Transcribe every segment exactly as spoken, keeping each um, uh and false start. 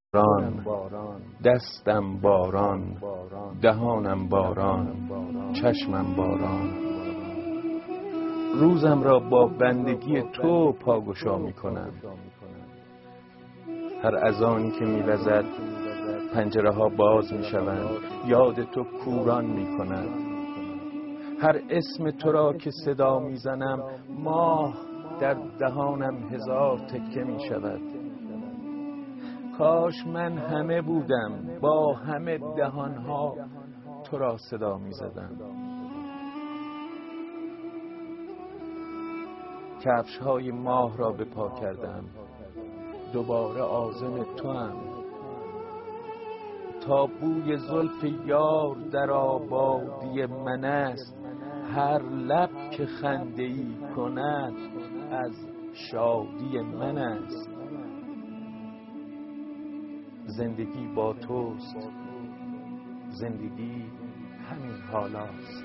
باران، دستم باران، دهانم باران، چشمم باران. روزم را با بندگی تو پاگشا می کنم. هر اذانی که می وزد پنجره ها باز می شوند، یاد تو کوران می کند. هر اسم تو را که صدا می زنم، ماه در دهانم هزار تکه می شود. کاش من همه بودم، با همه دهانها تو را صدا می زدم. کفش های ماه را به پا کردم، دوباره عازم تو هم. تا بوی زلف یار در آبادی من است، هر لب که خنده ای کند از شادی من است. زندگی با توست، زندگی همین حالاست.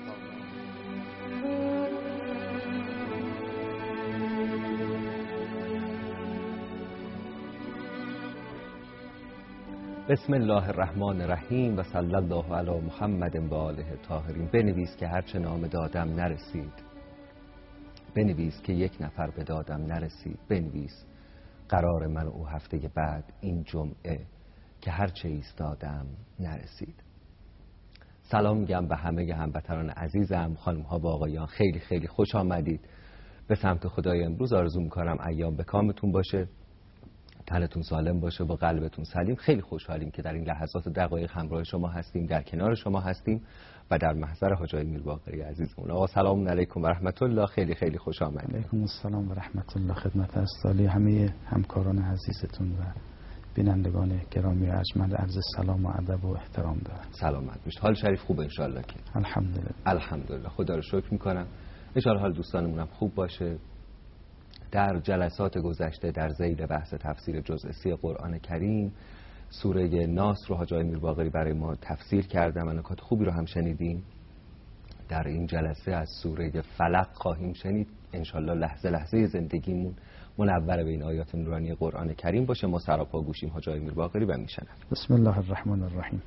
بسم الله الرحمن الرحیم و صلی الله علی محمد و آله الطاهرین. بنویس که هرچه نام دادم نرسید، بنویس که یک نفر به دادم نرسید، بنویس قرار من او هفته بعد این جمعه که هرچه ایستادم نرسید. سلام میگم به همه هموطنان عزیزم، خانم ها و آقایان، خیلی خیلی خوش آمدید به سمت خدای. امروز آرزو میکنم ایام به کامتون باشه، تنتون سالم باشه و قلبتون سلیم. خیلی خوشحالیم که در این لحظات دقایق همراه شما هستیم، در کنار شما هستیم و در محضر حاج آقای میرباقری عزیزمون. آقا سلام علیکم و رحمت الله، خیلی خیلی خوش آمدید. علیکم السلام و رحمت الله. خدمت استالی همه همکاران عزیزتون و بینندگان گرامی و ارجمند عرض سلام و ادب و احترام دارم. سلامت باشید. حال شریف خوبه ان شاء الله؟ که الحمدلله الحمدلله، خدا رو شکر میکنم. ان شاء الله حال دوستانمون هم خوب باشه. در جلسات گذشته در ذیل بحث تفسیر جزء سی قرآن کریم سوره ناس رو حاج آقای میرباقری برای ما تفسیر کردم و نکات خوبی رو هم شنیدیم. در این جلسه از سوره فلق خواهیم شنید. انشالله لحظه لحظه زندگیمون منور به این آیات نورانی قرآن کریم باشه. ما سراپا گوشیم حاج آقای میرباقری و میشنویم. بسم الله الرحمن الرحیم.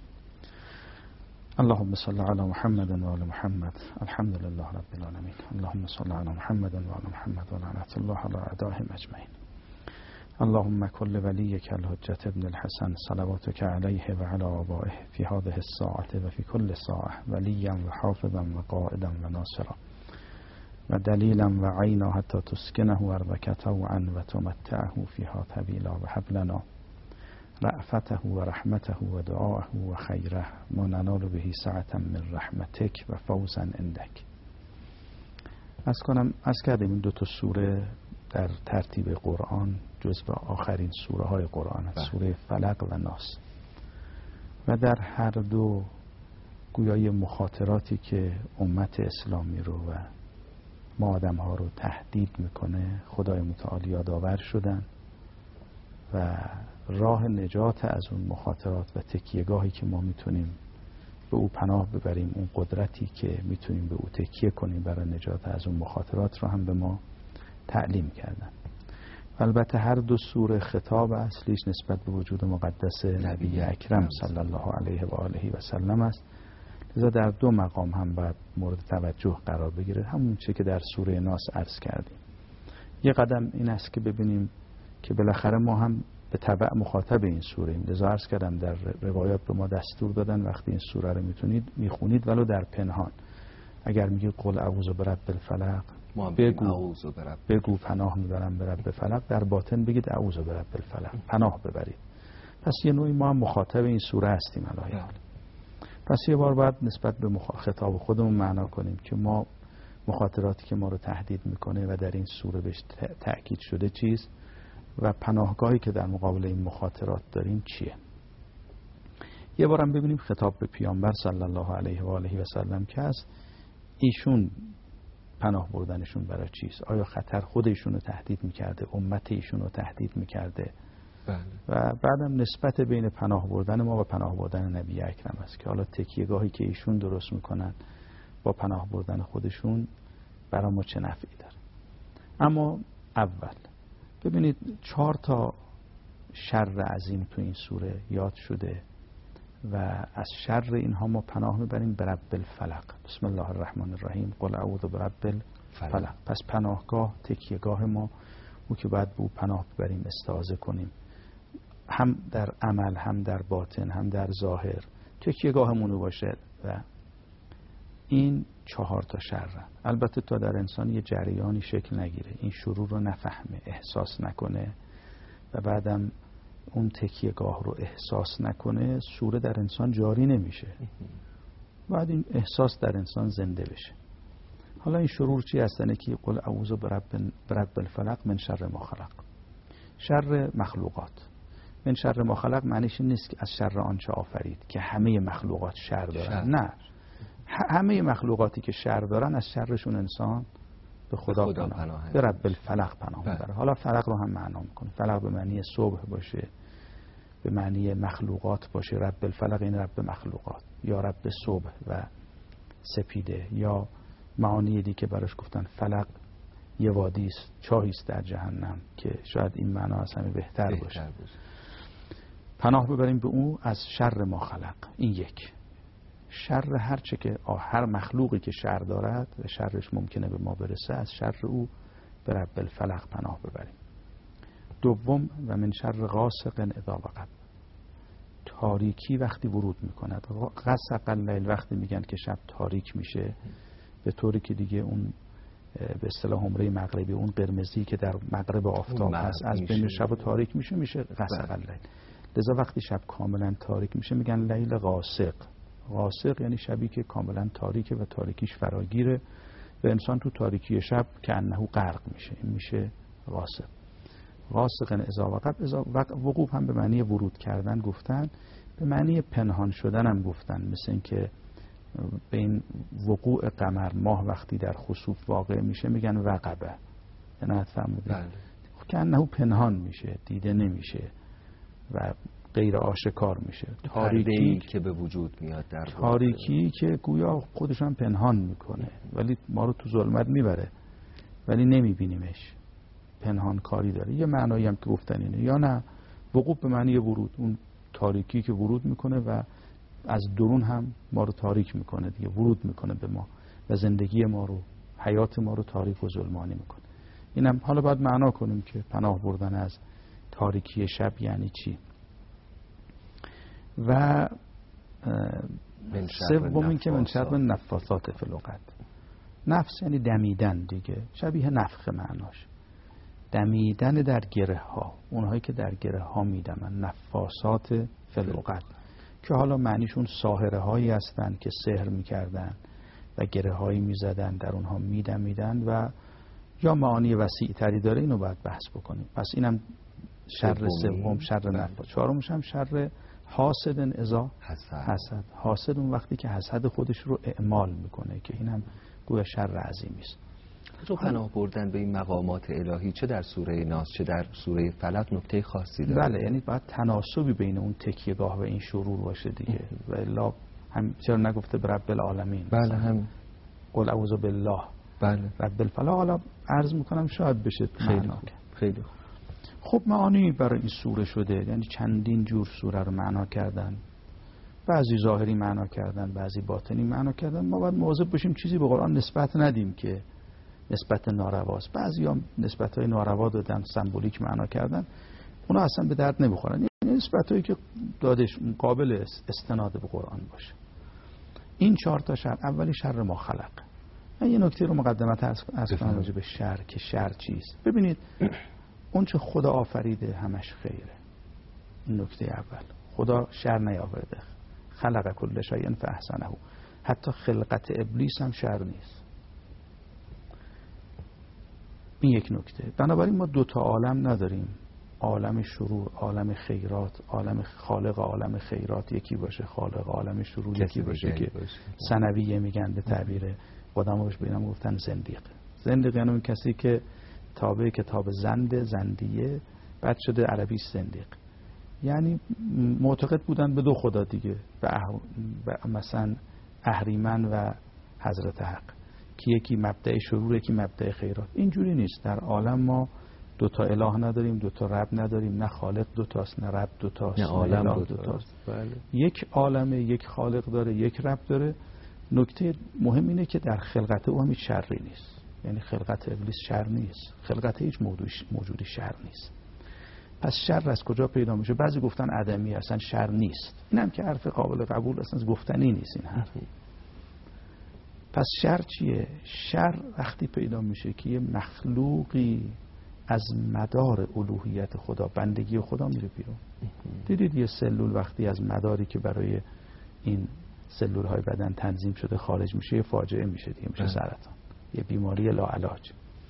اللهم صل علی محمد و آل محمد. الحمد لله رب العالمین. اللهم صل علی محمد و آل محمد و لعنت الله علی اعدائهم اجمعین. اللهم كل وليك الحجة ابن الحسن صلواتك عليه وعلى آبائه في هذه الساعة وفي كل ساعة وليا وحافظا وقائدا وناصرا ودليلا وعينا حتى تسكنه أرضك طوعا وتمتعه فيها طويلا وهب لنا رأفته ورحمته ودعاءه وخيره ما ننال به سعة من رحمتك و فوزا عندك. از کنم از کردیم این دو تا سوره در ترتیب قرآن جزو آخرین سوره های قرآن است، سوره فلق و ناس، و در هر دو گویای مخاطراتی که امت اسلامی رو و ما آدم ها رو تهدید میکنه خدای متعال یادآور شدن و راه نجات از اون مخاطرات و تکیهگاهی که ما میتونیم به او پناه ببریم، اون قدرتی که میتونیم به او تکیه کنیم برای نجات از اون مخاطرات رو هم به ما تعلیم کردن. البته هر دو سوره خطاب اصلیش نسبت به وجود مقدس نبی اکرم صلی الله علیه و آله و سلم است، لذا در دو مقام هم باید مورد توجه قرار بگیره. همون چه که در سوره ناس عرض کردیم. یه قدم این است که ببینیم که بالاخره ما هم به تبع مخاطب این سوره ایم. لذا عرض کردم در روایات به ما دستور دادن وقتی این سوره رو میتونید میخونید ولو در پنهان، اگر میگید قل اعوذ برب الفلق بگو بگو پناه میبرم به رب فلق، در باطن بگید اعوذ برب الفلق، پناه ببرید. پس یه نوعی ما هم مخاطب این سوره هستیم الهی. پس یه بار باید نسبت به مخ... خطاب خودمون معنا کنیم که ما مخاطراتی که ما رو تهدید میکنه و در این سوره بهش تأکید شده چیست و پناهگاهی که در مقابل این مخاطرات داریم چیه. یه بارم ببینیم خطاب به پیامبر صلی الله علیه و آله و سلم که است، ایشون پناه بردنشون برای چیست؟ آیا خطر خود ایشون رو تهدید میکرده، امت ایشون رو تهدید میکرده؟ بله. و بعدم نسبت بین پناه بردن ما و پناه بردن نبی اکرم است که حالا تکیهگاهی که ایشون درست میکنن با پناه بردن خودشون برای ما چه نفعی داره. اما اول ببینید چهار تا شر عظیم تو این سوره یاد شده و از شر اینها ما پناه میبریم به رب الفلق. بسم الله الرحمن الرحیم قل اعوذ برب الفلق. پس پناهگاه تکیهگاه ما او که باید به او پناه ببریم، استعاذه کنیم، هم در عمل هم در باطن هم در ظاهر تکیهگاهمون باشه. و این چهار تا شر. البته تا در انسان یه جریانی شکل نگیره، این شروع رو نفهمه، احساس نکنه و بعدم اون تکیهگاه رو احساس نکنه، سوره در انسان جاری نمیشه. بعد این احساس در انسان زنده بشه. حالا این شرور چی هستنه که قل اعوذ برب برب الفلق من شر ما خلق. شر مخلوقات. من شر ما خلق معنیش نیست که از شر آنچه آفرید، که همه مخلوقات شر دارن. شر. نه، همه مخلوقاتی که شر دارن از شرشون انسان به خدا, خدا پناه, پناه به رب الفلق پناه میبره. حالا فلق رو هم معنا میکنه. فلق به معنی صبح باشه، به معنی مخلوقات باشه. رب الفلق این رب مخلوقات، یا رب صبح و سپیده، یا معانی دیگه که براش گفتن فلق یه وادی است، چاهی است در جهنم، که شاید این معنا از همه بهتر, بهتر باشه. باشه پناه ببریم به او از شر ما خلق. این یک. شر هر چه که هر مخلوقی که شر دارد و شرش ممکنه به ما برسه، از شر او به رب الفلق پناه ببریم. دوم و من شر غاسق اذا وقب. تاریکی وقتی ورود میکند. غسق اللیل وقتی میگن که شب تاریک میشه، به طوری که دیگه اون به اصطلاح حمره مغربی، اون قرمزی که در مغرب آفتاب هست، از بین شب و تاریک میشه، میشه غسق اللیل. لذا وقتی شب کاملا تاریک میشه میگن لیل غاسق. غاسق یعنی شبی که کاملا تاریکه و تاریکیش فراگیره و انسان تو تاریکی شب که انه غرق میشه. این میشه غاسق. غاسق اذا وقب. وقوب هم به معنی ورود کردن گفتن، به معنی پنهان شدن هم گفتن. مثل این که به این وقوع قمر، ماه وقتی در خسوف واقع میشه میگن وقبه. نه فرمودید که انه پنهان میشه، دیده نمیشه و غیر آشکار میشه. تاریکی که به وجود میاد، در تاریکی که گویا خودش هم پنهان میکنه ولی ما رو تو ظلمت میبره ولی نمیبینیمش، پنهان کاری داره. یه معنایی هم که گفتن اینه. یا نه وقوع به معنی ورود، اون تاریکی که ورود میکنه و از درون هم ما رو تاریک میکنه دیگه، ورود میکنه به ما و زندگی ما رو، حیات ما رو تاریک و ظلمانی میکنه. اینم حالا باید معنا کنیم که پناه بردن از تاریکی شب یعنی چی. و سوم این که من شر نفاثات فی العقد. نفس یعنی دمیدن دیگه، شبیه نفخ معناش، دمیدن در گره ها، اونهایی که در گره ها میدمن، نفاسات فی العقد، که حالا معنیشون ساحره هایی هستن که سحر میکردن و گره هایی میزدن، در اونها میدمیدن و یا معانی وسیع تری داره. اینو باید بحث بکنیم. پس اینم شر سوم، شر نفاس. چهارمش هم شر حاسد اذا حسد. حاسد اون وقتی که حسد خودش رو اعمال میکنه، که اینم گویا شر عظیمی است. تو پناه بردن به این مقامات الهی چه در سوره ناس چه در سوره فلق نکته خاصی داره؟ بله، یعنی باید تناسبی بین اون تکیهگاه و این شرور باشه دیگه. و الا هم چرا نگفته به رب العالمین؟ بله، هم قل اعوذ بالله. بله، رب الفلق. حالا عرض میکنم شاید بشه خیلی خوب. خیلی خوب. خب معانی برای این سوره شده، یعنی چندین جور سوره رو معنا کردن. بعضی ظاهری معنا کردن، بعضی باطنی معنا کردن. ما باید مواظب باشیم چیزی به قرآن نسبت ندیم که نسبت نارواست. بعضی هم نسبت های ناروا دادن، سمبولیک معنا کردن، اونا اصلا به درد نمیخورن. یعنی نسبت هایی که دادش قابل استناد به قرآن باشه. این چهار تا شر. اولی شر ما خلق. من یه نکته رو مقدمت از کنم راجع به شر، که شر چیست. ببینید اون چه خدا آفریده همش خیره. این نکته اول. خدا شر نیاورده. خلق کل شیء فاحسنه. حتی خلقت ابلیس هم شر نیست. این یک نکته. بنابراین ما دو تا عالم نداریم، عالم شرور، عالم خیرات. عالم خالق عالم خیرات یکی باشه، خالق عالم شرور یکی باشه، که ثانویه میگن به تعبیر قدماش. بینم گفتن زندیق. زندیق یعنی اون کسی که تابع کتاب زند، زندیه، بعد شده عربی زندیق. یعنی معتقد بودن به دو خدا دیگه، به اح... مثلا اهریمن و حضرت حق، که یکی مبدأ شرور یکی مبدأ خیرات. اینجوری نیست. در عالم ما دوتا اله نداریم، دوتا رب نداریم، نه خالق دوتاست، نه رب دوتاست، نه عالم دوتاست. دوتاست. بله. یک عالمه، یک خالق داره، یک رب داره. نکته مهم اینه که در خلقت او هم هیچ شری نیست. یعنی خلقت ابلیس شر نیست، خلقت هیچ موجودی شر نیست. پس شر از کجا پیدا میشه؟ بعضی گفتن عدمی، اصلا شر نیست. اینم که حرف قابل قبول اصلا گفتنی نیست این حرف. پس شر چیه؟ شر وقتی پیدا میشه که یه مخلوقی از مدار الوهیت خدا، بندگی خدا میره بیرون. دیدید یه سلول وقتی از مداری که برای این سلول های بدن تنظیم شده خارج میشه، یه فاجعه میشه دیگه، میشه سرطان، یه بیماری لاعلاج.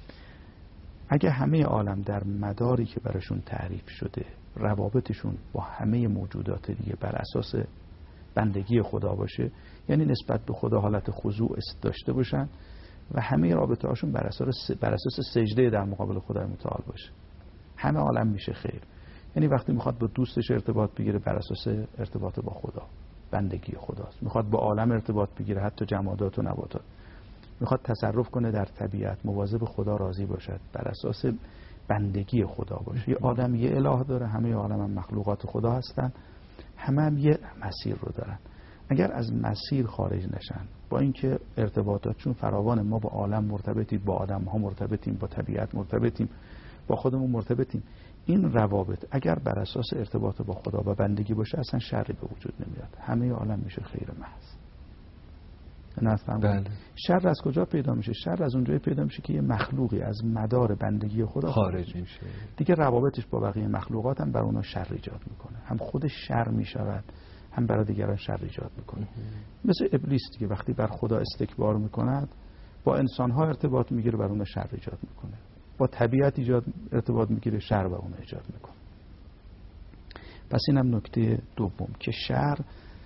اگه همه عالم در مداری که براشون تعریف شده روابطشون با همه موجودات دیگه بر اساس بندگی خدا باشه، یعنی نسبت به خدا حالت خضوع داشته باشن و همه رابطه هاشون بر اساس بر اساس سجده در مقابل خدای متعال باشه، همه عالم میشه خیر. یعنی وقتی میخواد با دوستش ارتباط بگیره بر اساس ارتباط با خدا، بندگی خداست. میخواد با عالم ارتباط بگیره، حتی جمادات و نباتات. میخواد تصرف کنه در طبیعت، مواظب خدا راضی باشد، بر اساس بندگی خدا باشه. یه آدم یه اله داره، همه عالم هم مخلوقات خدا هستن، همه هم یه مسیر رو دارن. اگر از مسیر خارج نشن، با اینکه ارتباطاتشون فراوان، ما با عالم مرتبطیم، با آدم ها مرتبطیم، با طبیعت مرتبطیم، با خودمون مرتبطیم، این روابط اگر بر اساس ارتباط با خدا و بندگی باشه اصلا شری به وجود نمیاد، همه عالم میشه خیر محض. بله. شر از کجا پیدا میشه؟ شر از اونجایی پیدا میشه که یه مخلوقی از مدار بندگی خدا خارج میشه، دیگه روابطش با بقیه مخلوقات هم بر اونا شر ایجاد میکنه، هم خودش شر میشود، هم برای دیگران شر ایجاد میکنه. مثل ابلیس دیگه، وقتی بر خدا استکبار میکند با انسانها ارتباط میگیره، بر اونا شر ایجاد میکنه، با طبیعت ایجاد ارتباط میگیره، شر بر اونا ایجاد میکنه. پس اینم نکته دوم که شر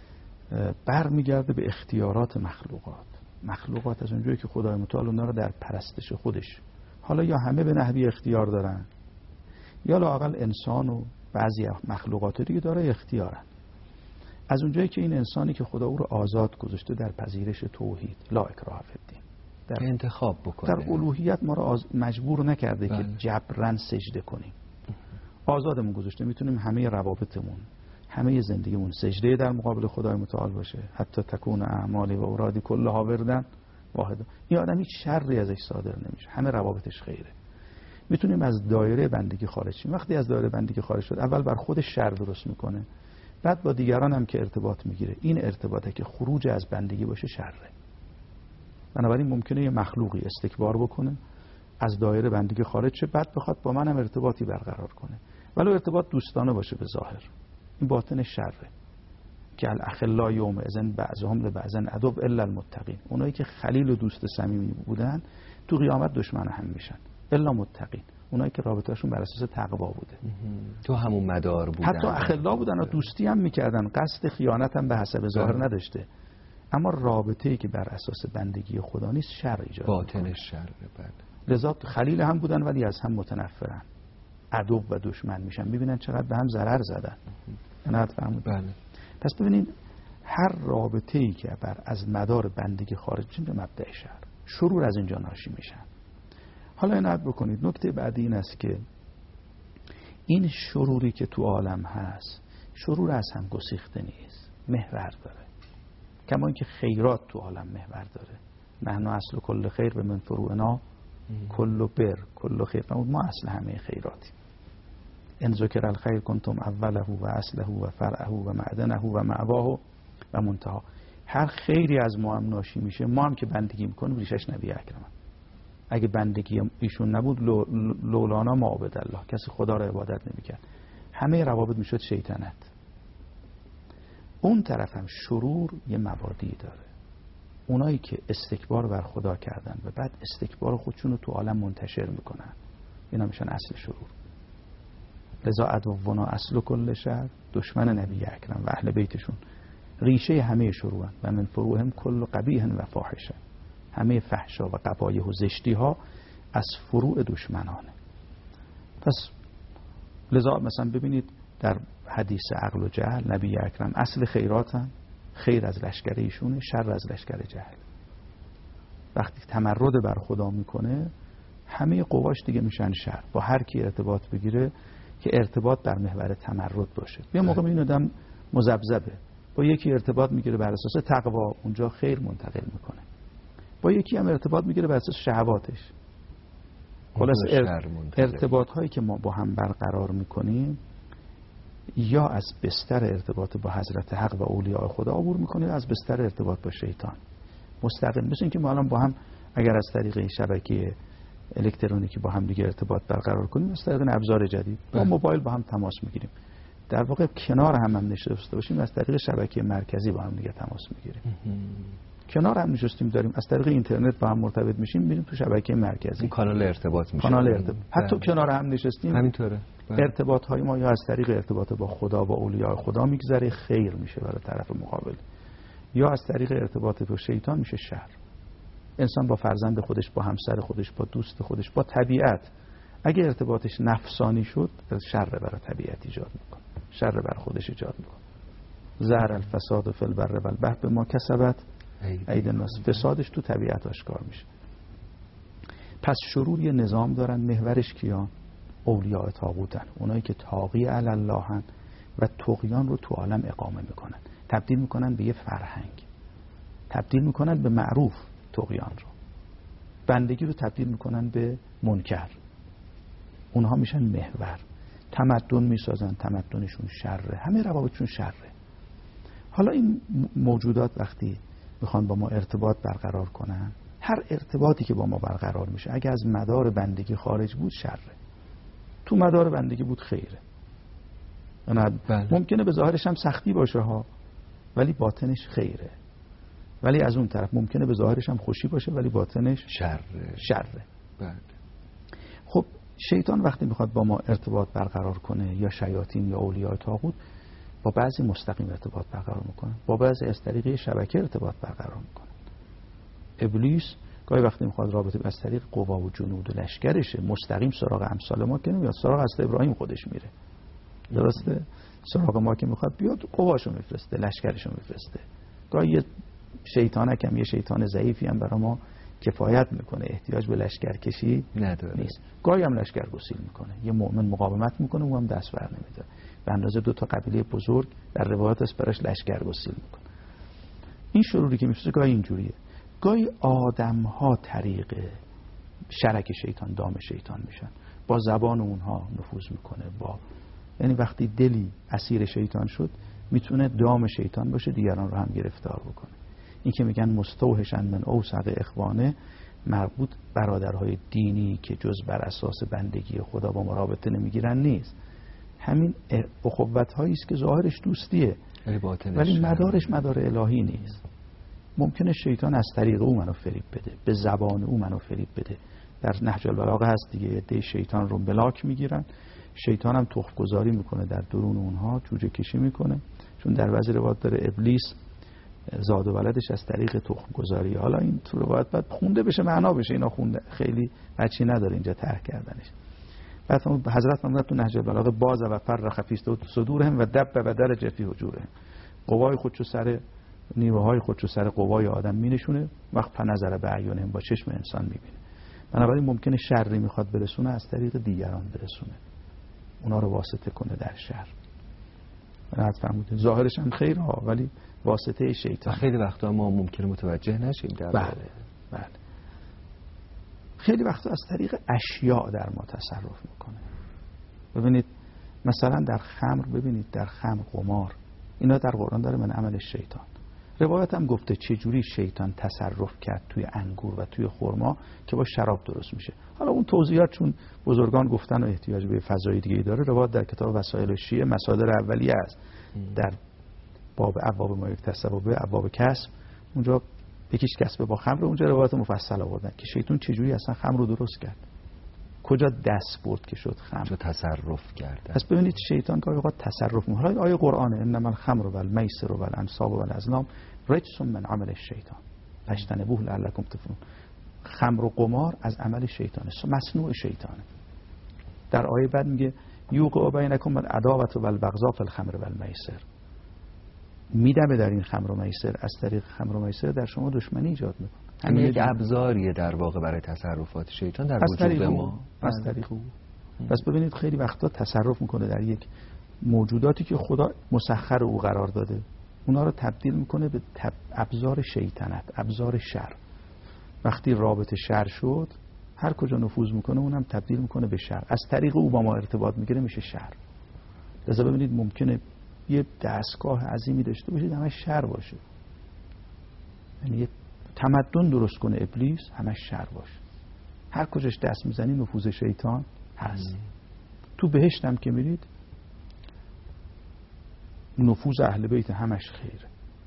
برمیگرده به اختیارات مخلوقات. مخلوقات از اونجایی که خدای متعال اونا رو در پرستش خودش، حالا یا همه به نحوی اختیار دارن یا لااقل انسان و بعضی مخلوقات دیگه داره اختیارن. از اونجایی که این انسانی که خدا او رو آزاد گذاشته در پذیرش توحید، لا اکراه فی الدین، در انتخاب بکنه، در الوهیت ما رو مجبور نکرده بله. که جبران سجده کنیم، آزادمون گذاشته، میتونیم همه روابطمون، همه زندگیمون سجده در مقابل خدای متعال باشه. حتی تکون اعمالی و اورادی کلها وردن واحد. این آدم هیچ شری ازش صادر نمیشه، همه روابطش خیره. میتونیم از دایره بندگی خارج شیم. وقتی از دایره بندگی خارج شد، اول بر خودش شر درست میکنه، بعد با دیگران هم که ارتباط میگیره. این ارتباطه که خروج از بندگی باشه شره. بنابراین ممکنه یه مخلوقی استکبار بکنه، از دایره بندگی خارج شه، بعد بخواد با منم ارتباطی برقرار کنه، ولی ارتباط دوستانه باشه به ظاهر. این باطن شره که الاخلا یوم اذن بعضهم لبعض عدو الا المتقین. اونایی که خلیل و دوست صمیمی بودن تو قیامت دشمن هم میشن، الا متقین، اونایی که رابطه‌شون بر اساس تقوا بوده، تو همون مدار بودن، حتی اخلا بودن و دوستی هم میکردن، قصد خیانت هم به حسب ظاهر نداشته، اما رابطه‌ای که بر اساس بندگی خدا نیست شر ایجاد باطن شر. بله. لذا خلیل هم بودن ولی از هم متنفرن، عدو و دشمن میشن، میبینن چقدر به هم ضرر زدن. نه فهمید؟ بله. پس ببینید هر رابطه‌ای که بر از مدار بندگی خارج میشه به مبدأ شر، شرور از اینجا ناشی میشن. حالا عنایت بکنید، نکته بعدی این است که این شروری که تو عالم هست شرور از هم گسیخته نیست، محور داره، کما اینکه خیرات تو عالم محور داره. نحن اصل کل خیر و من فروعنا کل بر کل خیر، ما اصل همه خیراتیم. ان ذکر الخیر کنتم اوله و اصله و فرعه و معدنه و معواه و منتها. هر خیری از ما هم ناشی میشه، ما هم که بندگی میکنیم ریشش نبی اکرم. اگه بندگی ایشون نبود لولانا ما عبد الله، کسی خدا را عبادت نمیکرد، همه روابط میشد شیطنت. اون طرف هم شرور یه مبادی داره، اونایی که استکبار بر خدا کردن و بعد استکبار خودشون رو تو عالم منتشر میکنن، اینا میشن اصل شرور. لذا عدونا اصل کل شر، دشمن نبی اکرم و اهل بیتشون ریشه همه شرورن و من فروهم کل قبیح و فاحشه. همه فحشا و قبایح و زشتی ها از فروع دشمنانه. پس لذا مثلا ببینید در حدیث عقل و جهل نبی اکرم اصل خیراتن، خیر از لشکر ایشونه، شر از لشکر جهل. وقتی تمرد بر خدا میکنه همه قواش دیگه میشن شر. با هر کی ارتباط بگیره که ارتباط در محور تمرد باشه. یه موقع این آدم مذبذبه، با یکی ارتباط میگیره بر اساس تقوا، اونجا خیر منتقل میکنه. با یکی هم ارتباط میگیره بر اساس شهواتش. خلاص ارتباط هایی که ما با هم برقرار میکنیم یا از بستر ارتباط با حضرت حق و اولیاء خدا عبور میکنه، از بستر ارتباط با شیطان مستقیم. مثل اینکه ما الان با هم اگر از طریق شبکه الکترونیکی با هم دیگه ارتباط برقرار کنیم، از طریق ابزار جدید با موبایل با هم تماس میگیریم، در واقع کنار هم هم نشسته باشیم از طریق شبکه مرکزی با هم دیگه تماس میگیریم. کنار هم نشستیم داریم از طریق اینترنت با هم مرتبط میشیم، میریم تو شبکه مرکزی، کانال ارتباط میشه. کانال ارتباط. حتی بله. کنار هم نشستیم همینطوره. بله. ارتباط های ما یا از طریق ارتباط با خدا و اولیاء خدا میگذره، خیر میشه برای طرف مقابل، یا از طریق ارتباط با شیطان میشه شر. انسان با فرزند خودش، با همسر خودش، با دوست خودش، با طبیعت اگه ارتباطش نفسانی شد، شر برای طبیعت ایجاد میکنه، شر برای خودش ایجاد میکنه. ظهر الفساد فی البر والبحر بما کسبت ایدی الناس. فسادش تو طبیعت آشکار میشه. پس شرور یه نظام دارن، محورش کیان؟ اولیاء طاغوتن، اونایی که طاغی علی اللهن و طغیان رو تو عالم اقامه میکنن، تبدیل میکنن به یه فرهنگ، تبدیل میکنن به معروف طغیان رو، بندگی رو تبدیل میکنن به منکر، اونها میشن محور. تمدن میسازن، تمدنشون شره، همه روابطشون شره. حالا این موجودات وقتی میخوان با ما ارتباط برقرار کنن، هر ارتباطی که با ما برقرار میشه اگه از مدار بندگی خارج بود شره، تو مدار بندگی بود خیره. بله. ممکنه به ظاهرش هم سختی باشه ها، ولی باطنش خیره. ولی از اون طرف ممکنه به ظاهرش هم خوشی باشه ولی باطنش شره. شره. بله. خب شیطان وقتی میخواد با ما ارتباط برقرار کنه، یا شیاطین یا اولیاء طاغوت، با بعضی مستقیم ارتباط برقرار میکنن، با بعضی از طریق شبکه ارتباط برقرار میکنن. ابلیس گاهی وقتی میخواد رابطه از طریق قوا و جنود و لشکرشه، مستقیم سراغ امثال ما که نمیاد، سراغ حضرت ابراهیم خودش میره. درسته؟ سراغ ما که میخواد بیاد قواشو میفرسته، لشکرشو میفرسته. گاهی یه شیطانک هم، یه شیطان ضعیفی هم برای ما کفایت میکنه، احتیاج به لشکر کشی نداره. نیست. گاهی هم لشکر گسیل میکنه، یه مؤمن مقاومت میکنه و هم دست بر نمیده، به اندازه دو تا قبیله بزرگ در روایات است براش لشکر گسیل میکنه. این شروری که میفته گاهی اینجوریه. گاهی آدم ها طریق شرک شیطان، دام شیطان میشن، با زبان اونها نفوذ میکنه. با یعنی وقتی دلی اسیر شیطان شد، میتونه دام شیطان باشه، دیگران رو هم گرفتار بکنه. این که میگن مستوحشن من اوثق اخوانه، مربوط برادرهای دینی که جز بر اساس بندگی خدا با مرابطه نمیگیرن نیست. همین اخوت هایی است که ظاهرش دوستیه ولی مدارش مدار الهی نیست. ممکنه شیطان از طریق او منو فریب بده، به زبان او منو فریب بده. در نهج البلاغه هست دیگه، عده شیطان رو ملاک میگیرن، شیطان هم تخم گذاری میکنه در درون اونها، جوجه کشی میکنه. چون در بعضی روایات داره ابلیس زاد و ولدش از طریق تخم گذاری. حالا این تو روایت بعد خونده بشه، معنا بشه، اینا خونده خیلی بچی نداره اینجا طرح کردنش. بعد حضرت محمد تو نهج البلاغه باز و فر خفیست و صدورهم و دب و درجه فی حجورهم، قوای خودشو سر نیروهای خودشو سر قوای آدم مینشونه، وقت فنظر به اعیانهم، با چشم انسان میبینه. بنابراین ممکنه شری میخواد برسونه از طریق دیگران برسونه، اونا رو واسطه کنه در شر. راحت فرمودید ظاهرش هم خیر ها، ولی واسطه شیطان. خیلی وقتا ما ممکنه متوجه نشیم در بله بله خیلی وقتا از طریق اشیاء در ما تصرف میکنه. ببینید مثلا در خمر، ببینید در خمر، قمار، اینا در قرآن داره من عمل شیطان. روایت هم گفته چجوری شیطان تصرف کرد توی انگور و توی خرما که با شراب درست میشه. حالا اون توضیحات چون بزرگان گفتن و احتیاج به فضای دیگه داره، روایت در کتاب وسائل شیعه مصادر اولیه است، در باب ابواب ما یکتسب و به ابواب کسب، اونجا یکیش کسب با خمر، اونجا روایت مفصل آوردن که شیطان چجوری اصلا خمر رو درست کرد، کجا دست برد که شد خمر، کجا تصرف کرد. پس ببینید شیطان گاهی اوقات تصرف می‌کنه. آیه قرآنه انما الخمر والمیسر والانصاب والازلام رجس من عمل الشیطان فاجتنبوه لعلکم تفلحون. خمر و قمار از عمل شیطانه، مصنوع شیطانه. در آیه بعد میگه یوقع بینکم العداوة والبغضاء فی الخمر والمیسر، میدمه در این خمر و میسر، از طریق خمر و میسر در شما دشمنی ایجاد میکنه. همین یک ابزاریه در واقع برای تصرفات شیطان در وجود ما. از طریق او. پس ببینید خیلی وقتا تصرف میکنه در یک موجوداتی که خدا مسخر او قرار داده، اونا رو تبدیل میکنه به تب... ابزار شیطنت، ابزار شر. وقتی رابطه شر شد، هر کجا نفوذ میکنه اونم تبدیل میکنه به شر. از طریق او با ما ارتباط میگیره، میشه شر. لذا ببینید ممکنه یه دستگاه عظیمی داشته باشید همش شر باشه، یعنی یه تمدن درست کنه ابلیس همش شر باشه. هر کجاش دست میزنی نفوذ شیطان هست. تو بهشت هم که میرید نفوذ اهل بیت همش خیره.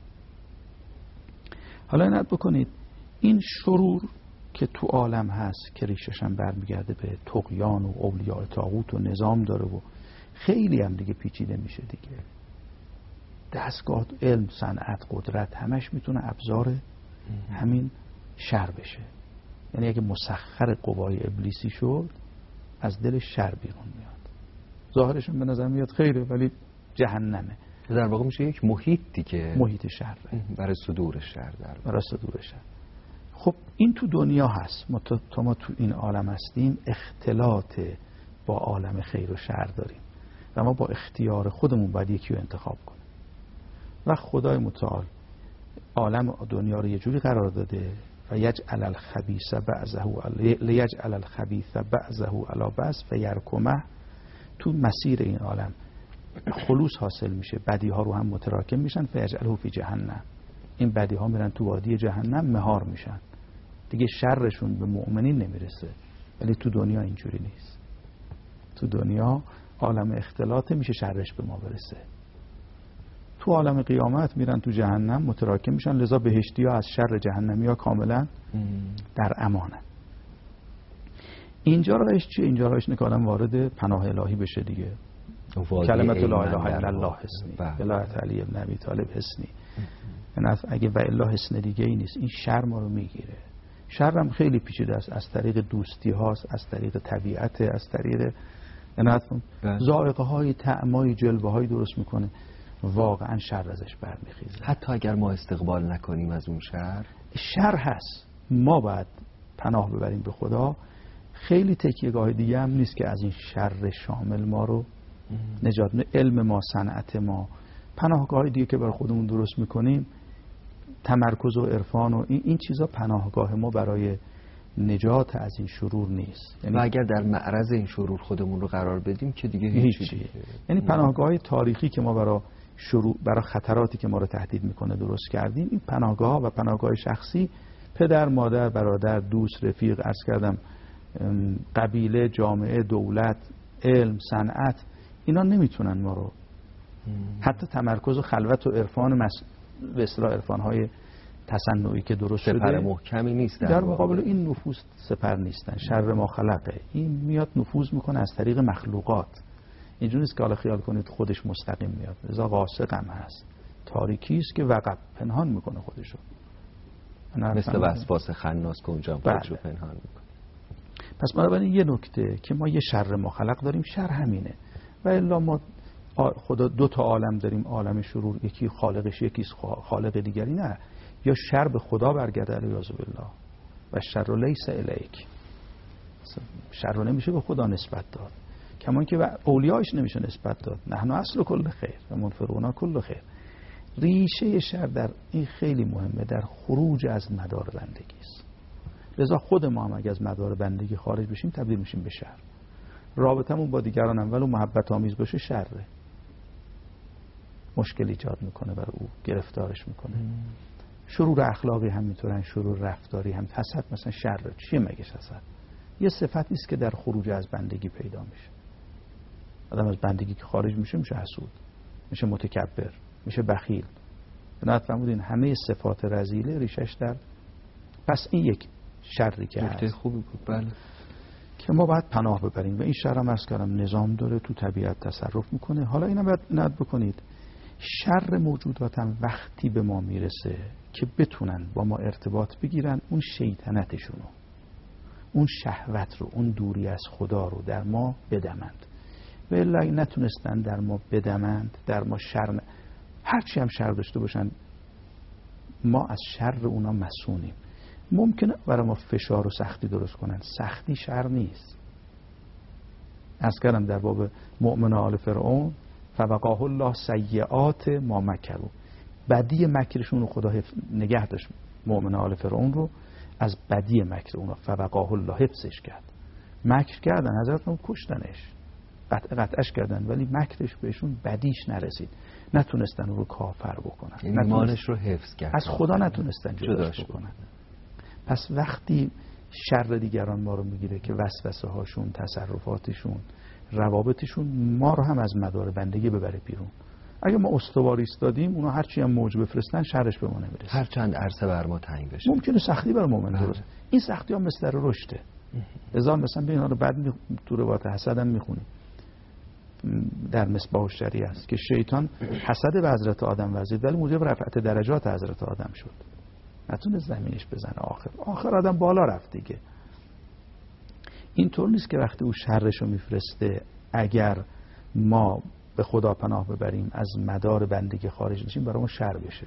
حالا اینت بکنید این شرور که تو عالم هست که ریشش هم برمیگرده به طغیان و اولیاء طاغوت و نظام داره و خیلی هم دیگه پیچیده میشه دیگه. دستگاه علم، صنعت، قدرت همش میتونه ابزار همین شر بشه. یعنی اگه مسخر قوای ابلیسی شد از دل شر بیرون میاد. ظاهرشون به نظر میاد خیره ولی جهنمه. در واقع میشه یک محیطی که محیط شر برای صدور شر در برای صدور شر. خب این تو دنیا هست. ما تا, تا ما تو این عالم هستیم اختلاط با عالم خیر و شر داریم و ما با اختیار خودمون باید یکی رو انتخاب کنیم. و خدای متعال عالم دنیا رو یه جوری قرار داده و یجعل الخبیث بعضه لیجعل الخبیث بعضه علی بعض فیرکمه. تو مسیر این عالم خلوص حاصل میشه، بدی ها رو هم متراکم میشن فیجعله فی جهنم. این بدی ها میرن تو وادی جهنم مهار میشن دیگه، شرشون به مؤمنین نمیرسه. ولی تو دنیا اینجوری نیست. تو دنیا عالم اختلاط میشه شرش به ما برسه. تو عالم قیامت میرن تو جهنم متراکم میشن، لذا بهشتی ها از شر جهنمی ها کاملا در امانه. اینجا راهش چیه؟ اینجا راهش اینه که آدم وارد پناه الهی بشه دیگه. کلمت لا اله الا الله حسنی، ولایت علی ابن ابی طالب حسنی. یعنی اگه و الا حسن دیگه ای نیست، این شر ما رو میگیره. شر هم خیلی پیچیده است، از طریق دوستی هاست، از طریق طبیعت، از طریق ذائقه های طعمای جلوه های درست میکنه. واقعا شر ازش برمیخیزه. حتی اگر ما استقبال نکنیم از اون شر، شر هست. ما باید پناه ببریم به خدا. خیلی تکیهگاه دیگه هم نیست که از این شر شامل ما رو نجات بده. علم ما، صنعت ما، پناهگاه دیگه که برای خودمون درست میکنیم، تمرکز و عرفان و این, این چیزا پناهگاه ما برای نجات از این شرور نیست. یعنی و اگر در معرض این شرور خودمون رو قرار بدیم که دیگه هیچی دیگه. یعنی پناهگاه تاریخی که ما برای شروع برای خطراتی که ما رو تهدید میکنه درست کردیم، این پناهگاه و پناهگاه شخصی، پدر، مادر، برادر، دوست، رفیق، عرض کردم قبیله، جامعه، دولت، علم، صنعت، اینا نمیتونن ما رو حتی تمرکز و خلوت و عرفان مس... به اصطلاح عرفان‌های تصنعی که درست شده سپر محکمی نیست در, در مقابل این نفوذ سپر نیستن. شر ما خلقه، این میاد نفوذ میکنه از طریق مخلوقات. اینجوری نیست که حالا خیال کنید خودش مستقیم میاد. لذا غاسق هم هست، تاریکی است که وقب پنهان میکنه خودشو، مثل وسواس خناس که اونجا خودشو پنهان میکنه. پس بنابراین یه نکته که ما یه شر ما خلق داریم، شر همینه. و الا ما خدا دو تا عالم داریم، عالم شرور، یکی خالقش یکی خالق دیگری، نه. یا شر به خدا برگرده علیاذ بالله و شر لیس الیک، شر رو نمیشه به خدا نسبت داد، کمان که به اولیاش نمیشه نسبت داد. نحن اصل کل خیر و منفرونا کل خیر. ریشه شر در این خیلی مهمه، در خروج از مدار بندگی است. لذا خود ما هم اگه از مدار بندگی خارج بشیم تبدیل میشیم به شر. رابطمون با دیگران هم ولو محبت آمیز باشه شره، مشکل ایجاد میکنه برای او، گرفتارش میکنه. شرور اخلاقی هم میتونن، شرور رفتاری هم. حسد مثلا شر چیه مگه؟ حسد یه صفتی است که در خروج از بندگی پیدا میشه. آدم از بندگی که خارج میشه میشه حسود، میشه متکبر، میشه بخیل. بنابراین فرمودین همه صفات رذیله ریشش در. پس این یک شری که نکته خوبی بود، بله، که ما باید پناه ببریم. و این شر هم عرض کردم نظام داره، تو طبیعت تصرف میکنه. حالا اینم باید نت بکنید، شر موجودات هم وقتی به ما میرسه که بتونن با ما ارتباط بگیرن، اون شیطنتشونو، اون شهوت رو، اون دوری از خدا رو در ما بدمند. و الا نتونستن در ما بدمند، در ما شر ن... هرچی هم شر داشته باشن ما از شر اونا مسونیم. ممکنه برای ما فشار و سختی درست کنن. سختی شر نیست. از کردم در باب مؤمن آل فرعون فوقاه الله سیئات ما مکروا، بدی مکرشون رو خدا نگه داشت مؤمن آل فرعون رو از بدی مکر اونا، فوقاه الله حفظش کرد. مکر کردن، حضرت رو کشتنش، قطع قطعش کردن، ولی مکرش بهشون بدیش نرسید، نتونستن رو کافر بکنن، ایمانش رو حفظ کرد، از خدا نتونستن جداش بکنن. پس وقتی شر دیگران ما رو میگیره که وسوسه هاشون، تصرفاتشون، روابطشون ما رو هم از مدار بندگی ببره بیرون. اگه ما استوار ایستادیم، اونا هرچی هم موج بفرستن شرش به ما نمیرسه. هر چند عرصه بر ما تنگ بشه ممکنه سختی برای مؤمن درست. این سختی ها مثل رشده. لذا مثلا به اینا رو بعد می... تو روایت حسد هم میخونیم در مصباح الشریعه است که شیطان حسد به حضرت آدم وزید ولی موجب رفعت درجات حضرت آدم شد، نتونه زمینش بزنه. آخر آخر آدم بالا رفت دیگه. اینطور نیست که وقتی او شرش رو میفرسته اگر ما به خدا پناه ببریم از مدار بندگی خارج نشیم برای ما شر بشه.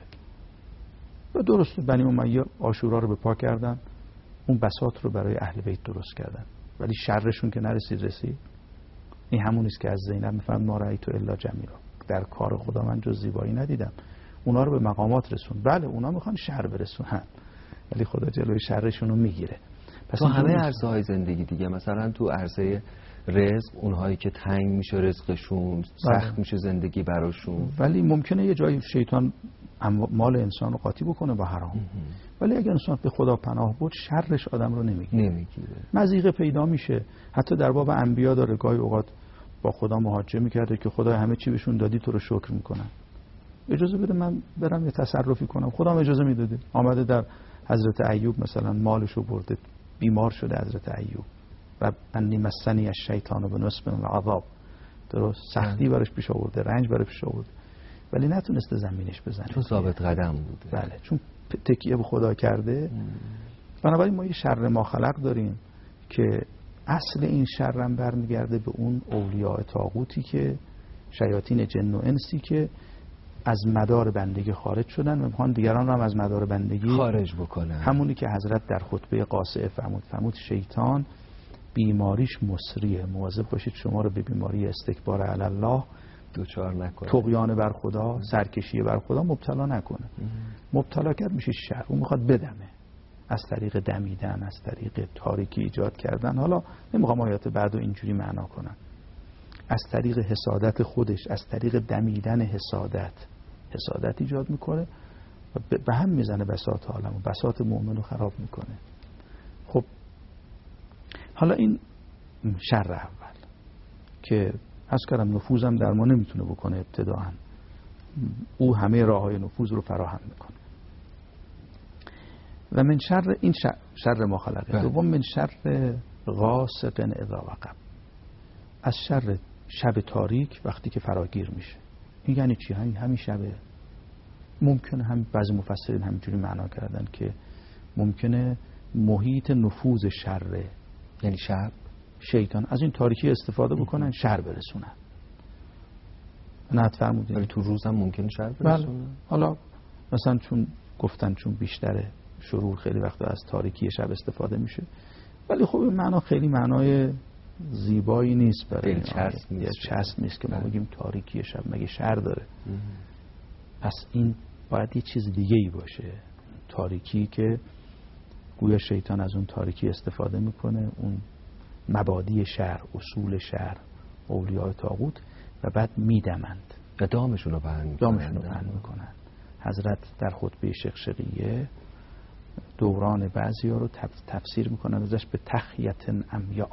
و درسته بنی امیه عاشورا رو به پا کردن، اون بساط رو برای اهل بیت درست کردن، ولی شرشون که نرسید رسید. این همون است که از زینب میفهم ما رأیت الا جمیلا، در کار خدا من جز زیبایی ندیدم. اونا رو به مقامات رسون. بله اونا میخوان شر برسونن ولی خدا جلوی شرشون رو میگیره. پس تو همه عرصه های زندگی دیگه، مثلا تو عرصه رزق اونهایی که تنگ میشه رزقشون، سخت بله. میشه زندگی براشون، ولی ممکنه یه جایی شیطان مال انسان رو قاطی بکنه با حرام، ولی اگر انسان به خدا پناه بود شرش آدم رو نمیگیره نمیگیره مضیقه پیدا میشه. حتی در باب انبیا داره گاهی اوقات با خدا محاجه میکرده که خدا همه چی بهشون دادی تو رو شکر میکنن، اجازه بده من برم یه تصرفی کنم. خدا هم اجازه میداده. آمده در حضرت ایوب مثلا مالشو برده، بیمار شده حضرت ایوب، و انی مسنی الشیطان بنصب العذاب، درست سختی براش پیش آورده، رنج براش پیش آورده، ولی نتونسته زمینش بزنه چون ثابت قدم بوده. بله چون تکیه به خدا کرده. بنابراین ما یه شر ما خلق داریم که اصل این شر هم برمیگرده به اون اولیاء طاغوتی که شیاطین جن و انسی که از مدار بندگی خارج شدن و میخوان دیگران رو هم از مدار بندگی خارج بکنن. همونی که حضرت در خطبه قاصعه فرمود فرمود شیطان بیماریش مصریه، مواظب باشید شما رو به بیماری استکبار علی الله دوچار نکنه، طغیان بر خدا، سرکشی بر خدا مبتلا نکنه. مبتلا کرد میشه شر. اون میخواد بدمه از طریق دمیدن، از طریق تاریکی ایجاد کردن. حالا نمیخوام آیات بعدو اینجوری معنا کنم. از طریق حسادت خودش، از طریق دمیدن حسادت حسادت ایجاد میکنه و به هم میزنه بساط عالم و بساط مؤمن رو خراب میکنه. خب حالا این شر اول که از کردم نفوذم در ما نمیتونه بکنه ابتداعا، او همه راه های نفوذ رو فراهم میکنه. و من شر این شر, شر ما خلقه. دوم من شر غاسق اذا وقب، از شر شب تاریک وقتی که فراگیر میشه. این یعنی چی؟ همین همین شبه. ممکنه هم بعضی مفسرین همینجوری معنا کردن که ممکنه محیط نفوذ شر، یعنی شب شیطان از این تاریکی استفاده بکنن شر برسونن. نه فرمودین ولی تو روز هم ممکنه شر برسونن. بله. حالا مثلا چون گفتن چون بیشتره شرور خیلی وقتا از تاریکی شب استفاده میشه، ولی خب این معنا خیلی معنای زیبایی نیست برای چسب نیست. چسب نیست که ما بگیم تاریکی شب مگه شر داره. ام. پس این باید یه چیز دیگه ای باشه، تاریکی که گویا شیطان از اون تاریکی استفاده میکنه، اون مبادی شر، اصول شر، اولیاء طاغوت، و بعد میدمند و دامشون رو بند میکنن. دامشون رو بند میکنن. حضرت در خطبه شقشقیه دوران بعضی ها رو تفسیر میکنن ازش به تخیت امیا،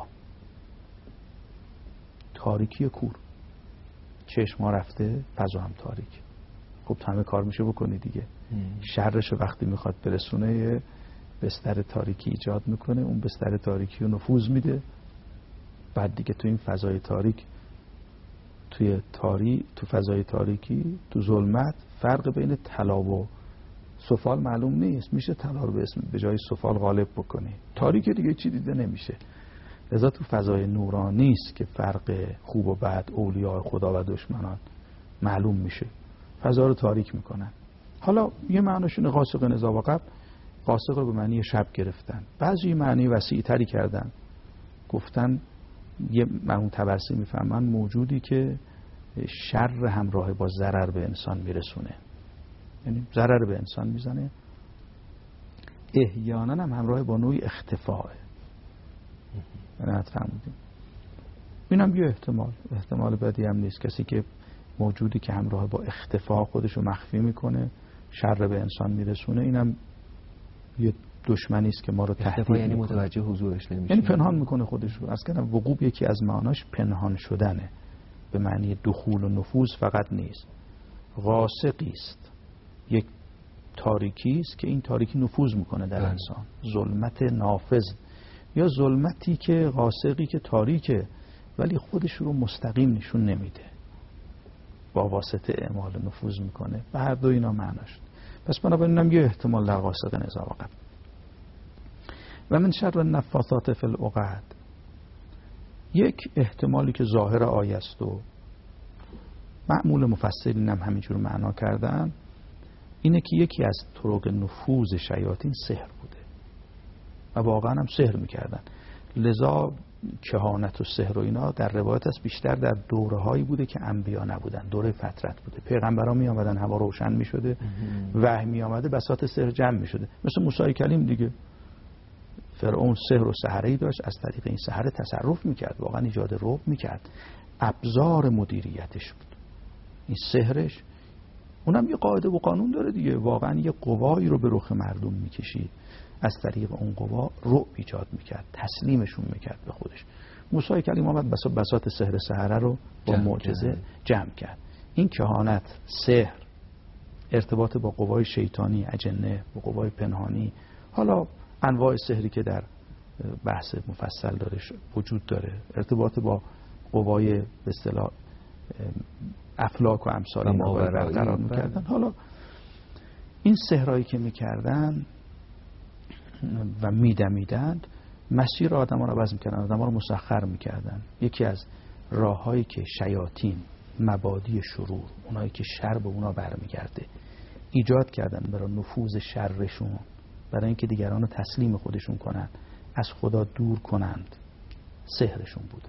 تاریکی کور. چشم ها رفته، فضا هم تاریک. خب همه کار میشه بکنی دیگه. شرش وقتی میخواد برسونه یه بستر تاریکی ایجاد میکنه، اون بستر تاریکی رو نفوذ میده، بعد دیگه تو این فضای تاریک، توی تاری تو فضای تاریکی، تو ظلمت، فرق بین طلا و سفال معلوم نیست. میشه طلا رو به اسم به جای سفال غالب بکنی، تاریک دیگه چی دیده نمیشه. لذا تو فضای نورانی است که فرق خوب و بد، اولیاء خدا و دشمنان معلوم میشه، فضا رو تاریک میکنن. حالا یه معناش اینه غاسق اذا وقب، قاسق رو به معنی شب گرفتن. بعضی معنی وسیع تری کردن، گفتن یه مرحوم طبرسی میفهمن موجودی که شر همراه با ضرر به انسان میرسونه، یعنی ضرر به انسان میزنه، احیانا هم همراه با نوعی اختفاء. نه فهمیدیم؟ اینم یه احتمال احتمال بدی هم نیست. کسی که موجودی که همراه با اختفاء خودش رو مخفی میکنه، شر به انسان میرسونه، اینم یه دشمنی است که ما رو تهدید میکنه. یعنی متوجه حضورش نمیشه، یعنی پنهان میکنه خودش رو. از کردم وقوع یکی از معناش پنهان شدنه، به معنی دخول و نفوذ فقط نیست. غاسقی است، یک تاریکی است که این تاریکی نفوذ میکنه در انسان، ظلمت نافذ، یا ظلمتی که غاسقی که تاریکه ولی خودش رو مستقیم نشون نمیده، با واسطه اعمال نفوذ میکنه. به هر دو اینا معناش. پس بنابراین هم یه احتمال در غاسق نزا وقت. و من شر النفاثات فی العقد، یک احتمالی که ظاهر آیه است و معمول مفسرین هم همینجور معنا کردن، اینه که یکی از طرق نفوذ شیاطین سحر بوده و واقعا هم سحر میکردن. لذا کهانت و سحر و اینا در روایت است بیشتر در دوره هایی بوده که انبیا نبودن، دوره فترت بوده. پیغمبران می آمدن، هوا روشن می شده، وحی می آمده، بساط سحر جمع می شده. مثل موسی کلیم دیگه، فرعون سحر و سحره‌ای داشت، از طریق این سحر تصرف می کرد، واقعا ایجاد رعب می کرد، ابزار مدیریتش بود این سحرش. اونم یه قاعده و قانون داره دیگه، واقعا یه قوایی رو به رخ مردم می کشید، از طریق اون قوا رعب ایجاد میکرد، تسلیمشون میکرد به خودش. موسی کلیم آمد بساط بساط سحر سحره رو با معجزه جمع کرد. این کهانت، سحر، ارتباط با قوای شیطانی، اجنه، با قوای پنهانی، حالا انواع سحری که در بحث مفصل داره وجود داره، ارتباط با قوای به اصطلاح افلاک و امثال ما برقرار میکردن. حالا این سحرایی که میکردن و میدمیدند، مسیر آدم ها رو عوض میکردن، آدم ها رو مسخر میکردن. یکی از راه هایی که شیاطین، مبادی شرور، اونایی که شر به اونا برمیگرده، ایجاد کردن برای نفوذ شرشون، برای اینکه دیگران رو تسلیم خودشون کنن، از خدا دور کنند، سحرشون بوده.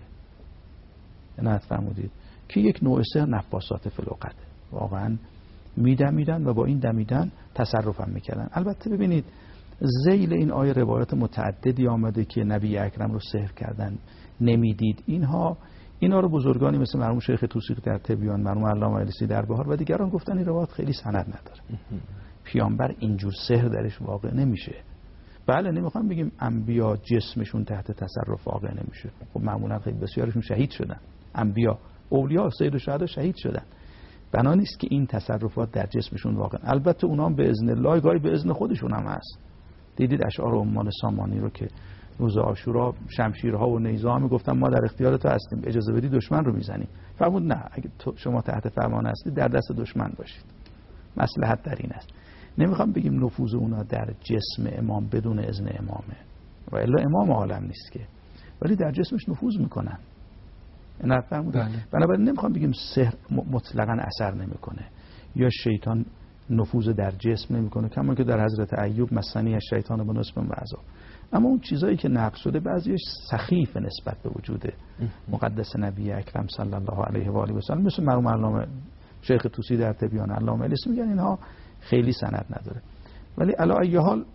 نه فرمودید که یک نوع سحر نفاسات فی العقد، واقعا میدمیدن و با این دمیدن تصرف هم میکردن. البته ببینید ذیل این آیه روایات متعددی آمده که نبی اکرم رو سحر کردن، نمیدید. اینها اینا رو بزرگانی مثل مرحوم شیخ توسی در تبیان، مرحوم علامه السی در بهار و دیگران گفتن این روایات خیلی سند نداره، پیامبر اینجور سحر درش واقع نمیشه. بله نمیخوام بگیم انبیا جسمشون تحت تصرف واقع نمیشه، خب معمولا خیلی بسیارشون شهید شدن، انبیا، اولیا، سید الشهدا شهید شدن، بنا نیست که این تصرفات در جسمشون واقع. البته اونا هم به اذن الله، گاهی به اذن خودشون هم هست. دیدید اشعار عمان سامانی رو که روز عاشورا شمشیرها و نیزه‌ها میگفتن ما در اختیار تو هستیم، اجازه بدی دشمن رو میزنیم. فرمود نه، اگه شما تحت فرمان هستید در دست دشمن باشید، مصلحت در این است. نمیخوام بگیم نفوذ اونا در جسم امام بدون اذن امامه، و الا امام عالم نیست که، ولی در جسمش نفوذ میکنن. نه فرمود. بنابراین نمیخوام بگیم سحر مطلقاً اثر نمیکنه یا شیطان نفوذ در جسم نمیکنه، کما که در حضرت ایوب مسنی شیطان به نصب و عذاب. اما اون چیزایی که نقل شده بعضیش سخیف نسبت به وجود مقدس نبی اکرم صلی الله علیه و آله و سلم، مثل مرحوم علامه شیخ توسی در تبیان، علامه السی میگن اینها خیلی سند نداره. ولی علی ای حال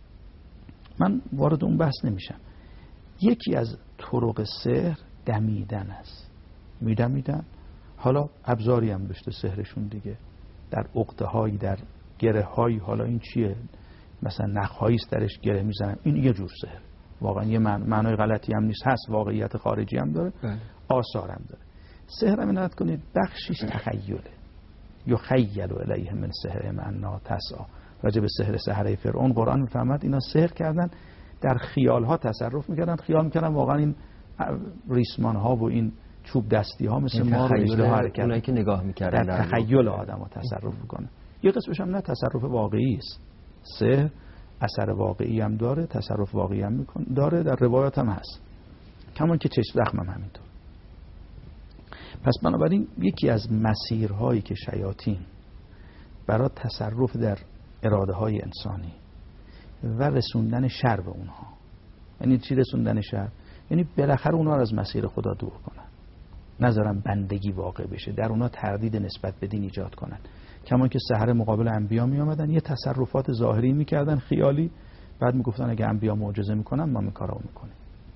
من وارد اون بحث نمیشم. یکی از طرق سحر دمیدن است، میدمیدن. حالا ابزاری هم داشته سحرشون دیگه، در عقده هایی، در گره هایی، حالا این چیه، مثلا نخ هایی است درش گره میزنن، این یه جور سحر، واقعا یه معنای غلطی هم نیست، هست، واقعیت خارجی هم داره، آثار هم داره. سحر هم اینات کنید بخشش تخیله، یخیل الیه من سحر من تسعا. راجع به سحر سحره فرعون قرآن میفهمد اینا سحر کردن، در خیال ها تصرف میکردن، خیال میکردن واقعا این ریسمان ها و این چوب دستی ها مثل ما رو اجده حرکت، اونایی که نگاه میکردن در تخیل آدم ها تصرف میکنه. یه قسمش هم نه تصرف واقعی است، سحر اثر واقعی هم داره، تصرف واقعی هم میکنه داره، در روایات هم هست، کمان که چشم زخم هم همینطور. پس بنابراین یکی از مسیرهایی که شیاطین برای تصرف در اراده های انسانی و رسوندن شر به اونها. یعنی چی رسوندن شر؟ یعنی بالاخره اونها رو از مسیر خدا دور کنن، نذارن بندگی واقع بشه، در اونها تردید نسبت به دین ایجاد کنن. کما که سحره مقابل انبیا می آمدن یه تصرفات ظاهری میکردن خیالی، بعد میگفتن اگه انبیا معجزه میکنن ما این کارا میکنیم.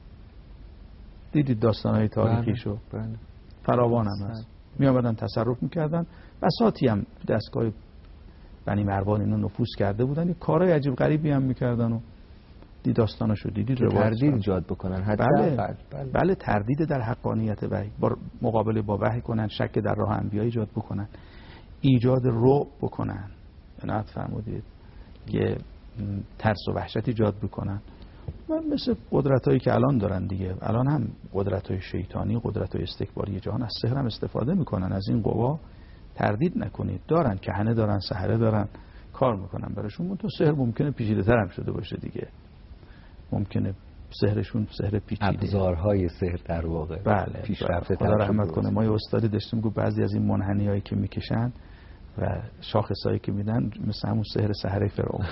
دیدید داستانهای تاریخیشو؟ فراوان هم هست. می آمدن تصرف میکردن، بساطی هم دستگاه بنی مروان اینو نفوذ کرده بودن، یه کارهای عجیب غریبی هم میکردن و دی داستانشو دیدید، تردید ایجاد بکنن. بله. بله. بله تردید در حقانیت وحی، با مقابله با وحی کنن، شک در راه انبیا ایجاد بکنن، ایجاد رعب بکنن، نه فرمودید که ترس و وحشت ایجاد بکنن. و مثل قدرتایی که الان دارن دیگه، الان هم قدرتای شیطانی، قدرتای استکباری جهان از سحر هم استفاده میکنن. از این قوا تردید نکنید، دارن کهنه دارن، سحره دارن، کار میکنن براشون. تو سحر ممکنه پیچیده تر هم شده باشه دیگه، ممکنه سحرشون سحر پیچیده، ابزارهای سحر در واقع بله پیشرفته. خدا رحمت کنه، ما یه استادی داشتیم گفت بعضی از این منحنیایی که میکشن و شاخصایی که میدن مثل همون سحر سحره فرعون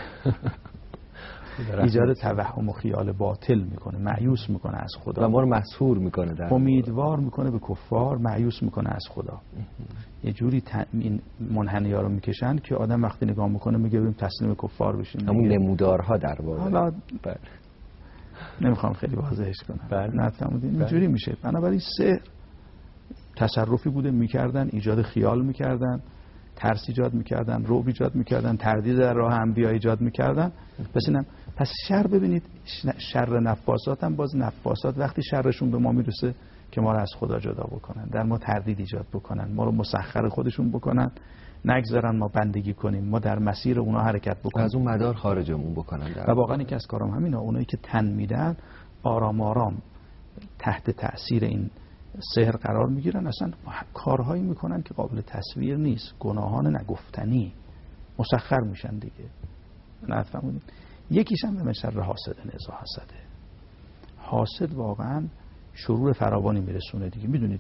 ایجاد توهم و خیال باطل میکنه، مایوس میکنه از خدا و ما رو مسحور میکنه، در امیدوار میکنه به کفار، مایوس میکنه از خدا. یه جوری ت... این منحنی‌ها رو میکشن که آدم وقتی نگاه میکنه میگه بریم تسلیم کفار بشیم. همون نمودارها در واقع. حالا بله. نمیخوام خیلی واضحش کنم. بله. نفهمیدین اینجوری میشه. بنابراین سحر تصرفی بوده میکردن، ایجاد خیال میکردن، ترس ایجاد میکردن، رعب ایجاد میکردن، تردید در راه انبیا ایجاد میکردن. پس اینم پس شر ببینید، شر نفاسات هم باز نفاسات وقتی شرشون به ما میرسه که ما رو از خدا جدا بکنن، در ما تردید ایجاد بکنن، ما رو مسخر خودشون بکنن، نگذارن ما بندگی کنیم، ما در مسیر اونا حرکت بکنیم، از اون مدار خارجمون بکنن. و واقعا یکی از کارام همینا، اونایی که تن میدن آرام آرام تحت تأثیر این سحر قرار میگیرن، اصلا کارهایی میکنن که قابل تصویر نیست، گناهان نگفتنی، مسخر میشن دیگه. نفهمونید. یکیش هم به شر حاسد نزا حسده. حاسد واقعا شرور فراوانی میرسونه دیگه. میدونید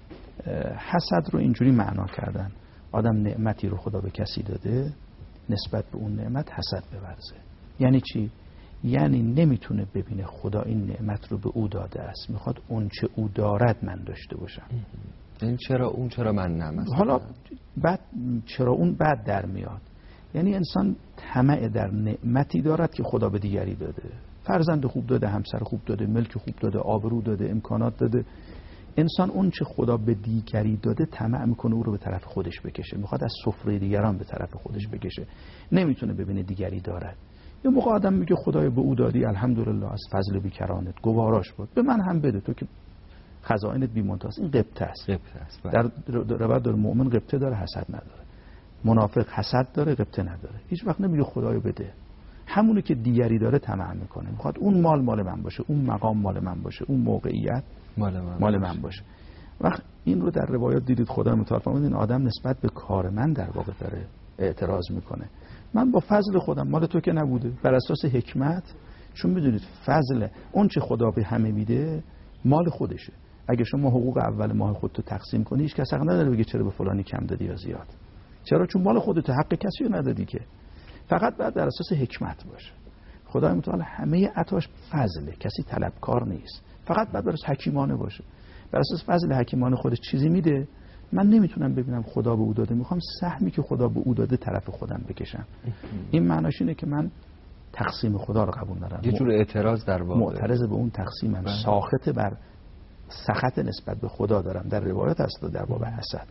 حسد رو اینجوری معنا کردن، آدم نعمتی رو خدا به کسی داده، نسبت به اون نعمت حسد بورزه. یعنی چی؟ یعنی نمیتونه ببینه خدا این نعمت رو به او داده است، میخواد اون چه او دارد من داشته باشم. این چرا اون چرا من نم. حالا بعد چرا اون بعد در میاد. یعنی انسان طمع در نعمتی دارد که خدا به دیگری داده. فرزند خوب داده، همسر خوب داده، ملک خوب داده، آبرو داده، امکانات داده. انسان اون چه خدا به دیگری داده طمع میکنه او رو به طرف خودش بکشه، میخواد از سفره دیگران به طرف خودش بکشه، نمیتونه ببینه دیگری دارد. یه موقع آدم میگه خدای به او دادی، الحمدلله، از فضل بیکرانت گواراش بود، به من هم بده، تو که خزائنت بی منتهاست. این غبطه است. غبطه است. در روایت در مؤمن غبطه داره، حسد نداره. منافق حسد داره، غبطه نداره. هیچ وقت نمیگه خدای بده. همونی که دیگری داره طمع میکنه، میخواد اون مال مال من باشه، اون مقام مال من باشه، اون موقعیت مال من, مال من باشه. وقت این رو در روایات دیدید خدا متعال فرمود این آدم نسبت به کار من در واقع داره اعتراض میکنه. من با فضل خودم، مال تو که نبوده، بر اساس حکمت، چون میدونید فضل اون چه خدا به همه میده مال خودشه. اگه شما حقوق اول ماه خودتو تقسیم کنی، هیچ کس حق نداره بگه چرا به فلانی کم دادی یا زیاد. چرا؟ چون مال خودت، حق کسی رو ندادی که. فقط باید در اساس حکمت باشه. خدای متعال همه عطاش فضله، کسی طلبکار نیست. فقط باید بر اساس حکیمانه باشه. بر اساس فضل حکیمانه خودش چیزی میده، من نمیتونم ببینم خدا به او داده، میخوام سهمی که خدا به او داده طرف خودم بکشم. این معناش اینه که من تقسیم خدا رو قبول ندارم، یه جور اعتراض در واقع، معترض به اون تقسیمم، ساخط بر سخط نسبت به خدا دارم. در روایت هست در باب حسد،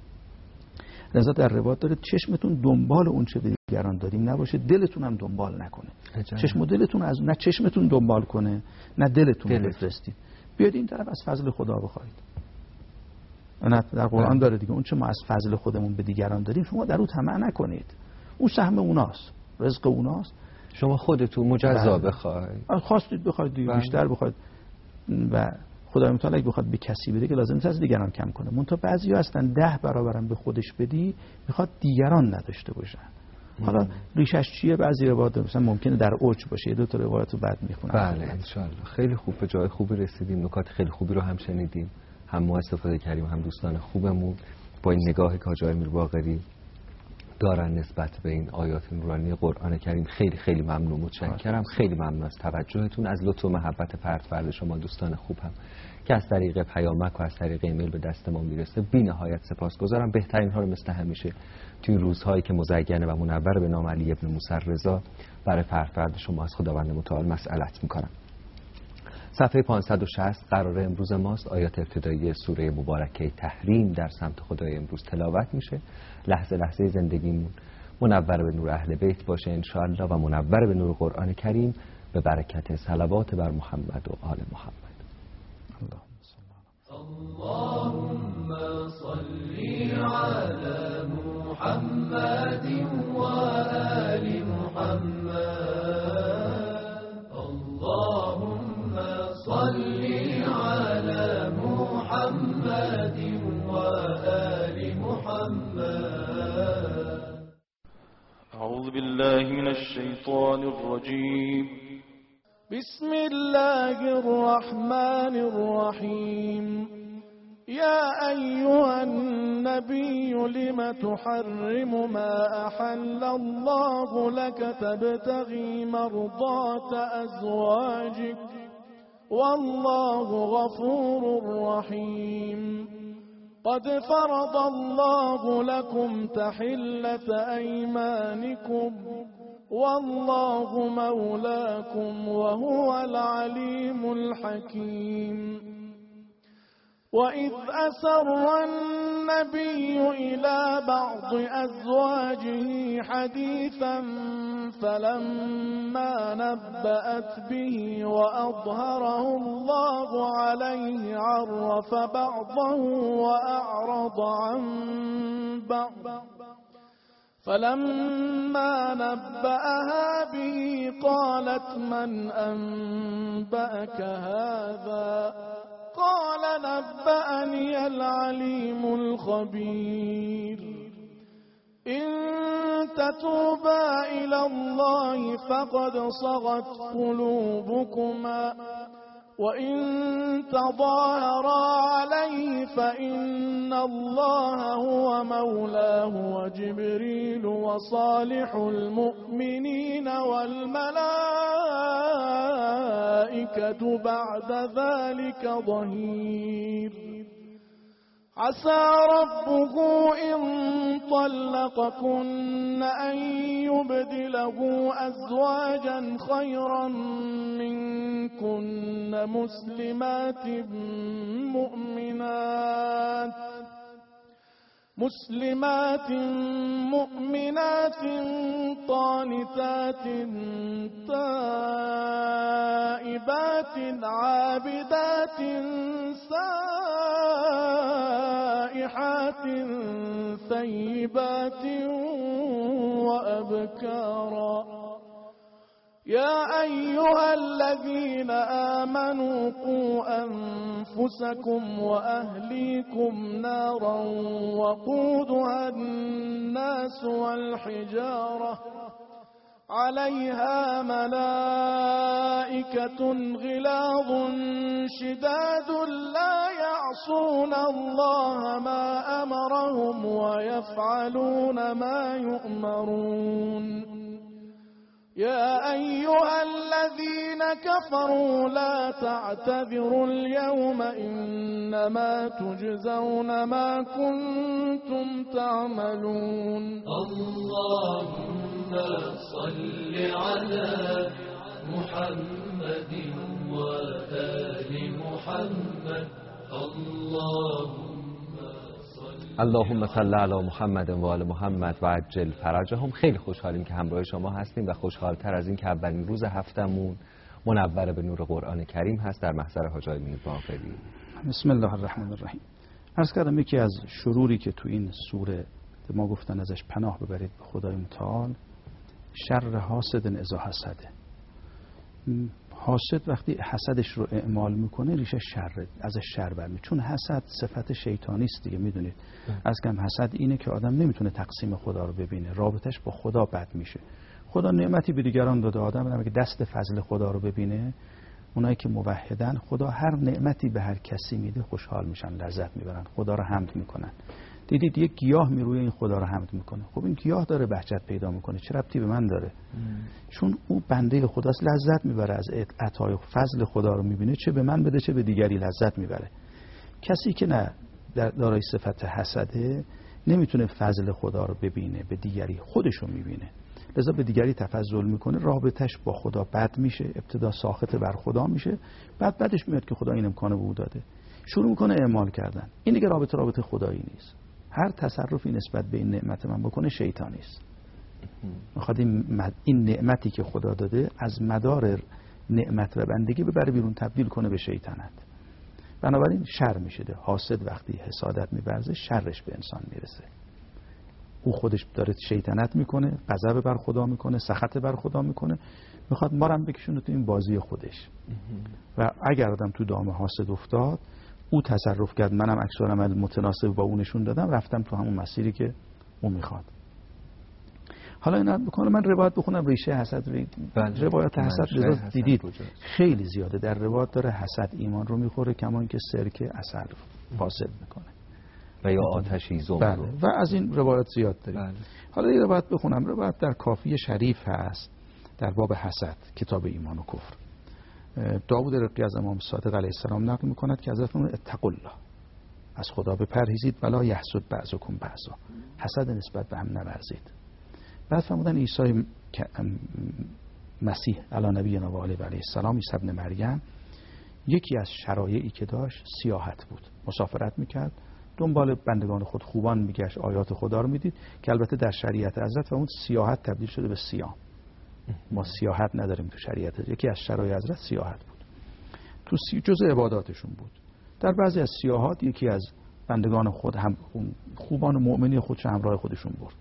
لذا در روایت داره چشمتون دنبال اون چه به دیگران دادیم نباشه، دلتون هم دنبال نکنه. چشم و دلتون از نه چشمتون دنبال کنه نه دلتون رو بفرستید. بیاید این طرف از فضل خدا بخواید. نه در قرآن داره دیگه، اون چه ما از فضل خودمون به دیگران داریم شما در اون طمع نکنید. اون سهم اوناست، رزق اوناست. شما خودتون مجزا بخواید، خواستید بخواید دیگه، بیشتر بخواید، و خدای متعال اگه بخواد به کسی بده که لازم نیست از دیگران کم کنه. منتها بعضیا هستن ده برابرم به خودش بدی میخواد دیگران نداشته باشن. حالا ریشش چیه؟ بعضی روایات مثلا ممکنه در اوج باشه. یه دو تا روایتو بعد میخونم. بله ان شاء الله. خیلی خوب، به جای خوبی رسیدیم، نکات خیلی خوبی رو هم شنیدیم، هم ما استفاده کردیم، هم دوستان خوبمون با این نگاه که حاج امیر باقری دارن نسبت به این آیات نورانی قرآن کریم. خیلی خیلی ممنون، متشکرم. خیلی ممنون از توجهتون، از لطف و محبت فرد فرد شما دوستان خوبم که از طریق پیامک و از طریق ایمیل به دست ما میرسه. بی نهایت سپاسگزارم. بهترین ها رو مثل همیشه توی روزهایی که مزینه و منور به نام علی ابن موسی رضا برای فرد فرد شما از خداوند متعال مسئلت میکنم. صفحه پانصد و شصت قراره امروز ماست. آیات ابتدایی سوره مبارکه تحریم در سمت خدای امروز تلاوت میشه. لحظه لحظه زندگیمون منور به نور اهل بیت باشه انشاءالله و منور به نور قرآن کریم به برکت صلوات بر محمد و آل محمد. اللهم صل على محمد وآل محمد. اللهم صل على محمد وآل محمد. أعوذ بالله من الشيطان الرجيم. بسم الله الرحمن الرحيم. يا أيها النبي لم تحرم ما أحل الله لك تبتغي مرضات أزواجك والله غفور رحيم. قد فرض الله لكم تحلة أيمانكم والله مولاكم وهو العليم الحكيم. وإذ أسر النبي إلى بعض أزواجه حديثا فلما نبأت به وأظهره الله عليه عرف بعضه وأعرض عن بعض. فلما نبأها به قالت من أنبأك هذا؟ قال نبأني العليم الخبير. إن تتوبا إلى الله فقد صغت قلوبكما وإن تظاهرا عليه فإن الله هو مولاه وجبريل وصالح المؤمنين والملائكة بعد ذلك ظهير. عسى ربه إن طلقكن أن يبدله أزواجا خيرا منكن مسلمات مؤمنات مسلمات مؤمنات قانتات تائبات عابدات سائحات ثيبات وأبكارا. يا أيها الذين آمنوا قوا أنفسكم وأهليكم نارا وقودها الناس والحجارة عليها ملائكة غلاظ شداد لا يعصون الله ما أمرهم ويفعلون ما يؤمرون. يا أيها الذين كفروا لا تعتذروا اليوم إنما تجزون ما كنتم تعملون. اللهم صل على محمد وآل محمد. اللهم اللهم صل علی محمد و آل محمد و عجل فرجهم. خیلی خوشحالیم که همراه شما هستیم و خوشحالتر از این که اولین روز هفتمون منور به نور قرآن کریم هست در محضر حاج آقای میر باقری. بسم الله الرحمن الرحیم. عرض کردم یکی از شروری که تو این سوره ما گفتن ازش پناه ببرید به خدای متعال، شر حاسد اذا حسده. حاسد وقتی حسدش رو اعمال میکنه ریشه شر، ازش شر برمی، چون حسد صفت شیطانی است دیگه. میدونید از کم حسد اینه که آدم نمیتونه تقسیم خدا رو ببینه، رابطش با خدا بد میشه. خدا نعمتی به دیگران داده، آدم نمیگه دست فضل خدا رو ببینه. اونایی که موحدن خدا هر نعمتی به هر کسی میده خوشحال میشن، لذت میبرن، خدا رو حمد میکنن. دیدید یک گیاه میروی این خدا رو حمد میکنه. خب این گیاه داره بهجت پیدا میکنه، چه ربطی به من داره؟ ام. چون او بنده خداست، لذت میبره از عطای فضل خدا رو میبینه، چه به من بده چه به دیگری لذت میبره. کسی که نه دارای صفت حسده نمیتونه فضل خدا رو ببینه، به دیگری خودش رو میبینه، لذا به دیگری تفضل میکنه، رابطش با خدا بد میشه، ابتدا ساخط بر خدا میشه، بعد بعدش میاد که خدا این امکانو به او داده، شروع میکنه اعمال کردن. این دیگه رابطه رابطه خدایی نیست. هر تصرفی نسبت به این نعمت من بکنه شیطانی است. میخواد این نعمتی که خدا داده از مدار نعمت و بندگی ببره بیرون، تبدیل کنه به شیطنت. بنابراین شر میشه. حاسد وقتی حسادت می‌ورزه شرش به انسان میرسه. او خودش داره شیطنت میکنه، غضب بر خدا میکنه، سخط بر خدا میکنه، میخواد ما رو هم بکشونه تو این بازی خودش. و اگر آدم تو دام حاسد افتاد، او تصرف کرد، منم عکس العمل متناسب با اون نشون دادم، رفتم تو همون مسیری که اون میخواد. حالا اینا بکنه من روایت بخونم ریشه حسد رو. روایت حسد لذا دیدید خیلی زیاده در روایت داره. حسد ایمان رو میخوره کمان که سرکه عسل فاسد میکنه و یا آتشی زم. بله. و از این روایت زیاد داریم. بله. حالا این روایت بخونم. روایت در کافی شریف هست در باب حسد، کتاب ایمان و کفر. داوود رقی از امام صادق علیه السلام نقل میکند که حضرت فرمود اتقوا الله، از خدا بپرهیزید، ولا یحسد بعضکم بعضا، حسد نسبت به هم نورزید. بعد فرمودن عیسی مسیح علی نبینا و آله و علیه السلام، عیسی ابن مریم، یکی از شرایعی که داشت سیاحت بود. مسافرت میکرد، دنبال بندگان خود خوبان میگشت، آیات خدا رو میدید که البته در شریعت حضرت و اون سیاحت تبدیل شده به صیام. ما سیاحت نداریم تو شریعت. یکی از شرایع حضرت سیاحت بود، تو جزء عباداتشون بود. در بعضی از سیاحات یکی از بندگان خود هم خوبان و مؤمنی خودش همراه خودشون برد.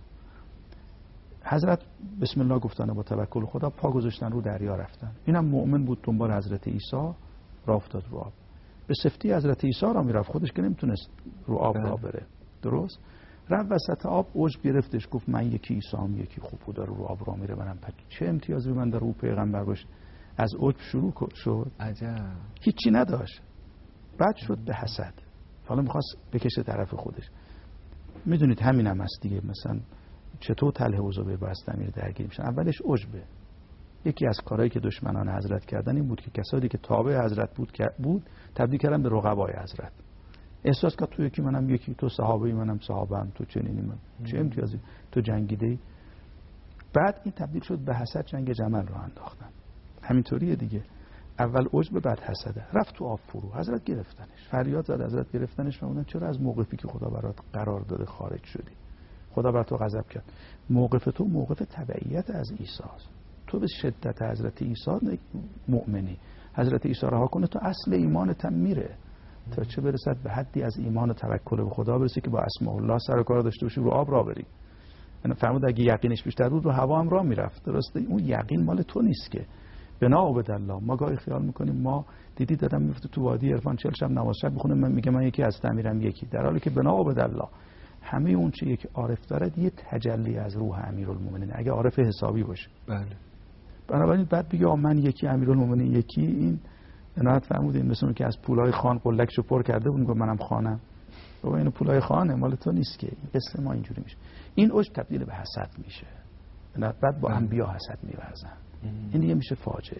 حضرت بسم الله گفتن و با توکل خدا پا گذاشتن رو دریا رفتن. اینم مؤمن بود، دنبال حضرت عیسی راه افتاد رو آب. به سفتی حضرت عیسی را میرفت، خودش که نمیتونست رو آب را بره. درست؟ رفت وسط آب، عجب گرفتش، گفت من یکی عیسی هم یکی خوب داره رو آب را میره، منم چه امتیازی من داره او پیغمبر باشه. از عجب شروع شد. عجب. هیچی نداشت. بعد شد به حسد. حالا میخواست بکشه طرف خودش. میدونید همین هم هست دیگه. مثلا چطور طلحه و زبیر با امیر درگیر میشن؟ اولش عجبه. یکی از کارهایی که دشمنان حضرت کردن این بود که کسایی که تابع حضرت بود بود تبدیل کردن به رقبای حضرت. احساس کرد تو یکی منم یکی، تو صحابه‌ای منم صحابه‌ام، تو چنینی من چه امتیازی، تو جنگیده‌ای. بعد این تبدیل شد به حسد، جنگ جمل رو انداختن. همینطوریه دیگه. اول عجب بعد حسده. رفت تو آب فرو، حضرت گرفتنش، فریاد زد، حضرت گرفتنش. فرمودن چرا از موقفی که خدا برات قرار داده خارج شدی؟ خدا بر تو غضب کرد. موقف تو موقف تبعیت از عیسی است. تو به شدت حضرت عیسی مؤمنی. حضرت عیسی رها کنه تو اصل ایمانت هم میره. تا چه برسد به حدی از ایمان و توکل به خدا برسی که با اسماء الله سر و کار داشته باشی، رو آب راه بری. یعنی فرمود اگه یقینش بیشتر بود رو هوا هم راه میرفت. درسته؟ اون یقین مال تو نیست که. بنا عبد الله. ما گاهی خیال میکنیم ما دیدی دادم میفته تو وادی عرفان چهل شب نماز شب بخونه، من میگه من یکی از تعمیرم یکی، در حالی که بنا عبد الله همه اون چه یک عارف دارد یه تجلی از روح امیرالمومنین، اگه عارف حسابی باشه. بله. بنابراین بعد بگه من یکی امیرالمومنین یکی، این عنایت فرمودین مثل اون که از پولای خان قلکشو پر کرده بود میگه منم خانم. بابا اینو پولای خانه مال تو نیست که. این قصه ما اینجوری میشه. این عجب تبدیل به حسد میشه. بعد با انبیا حسد می‌ورزن. این دیگه میشه فاجعه.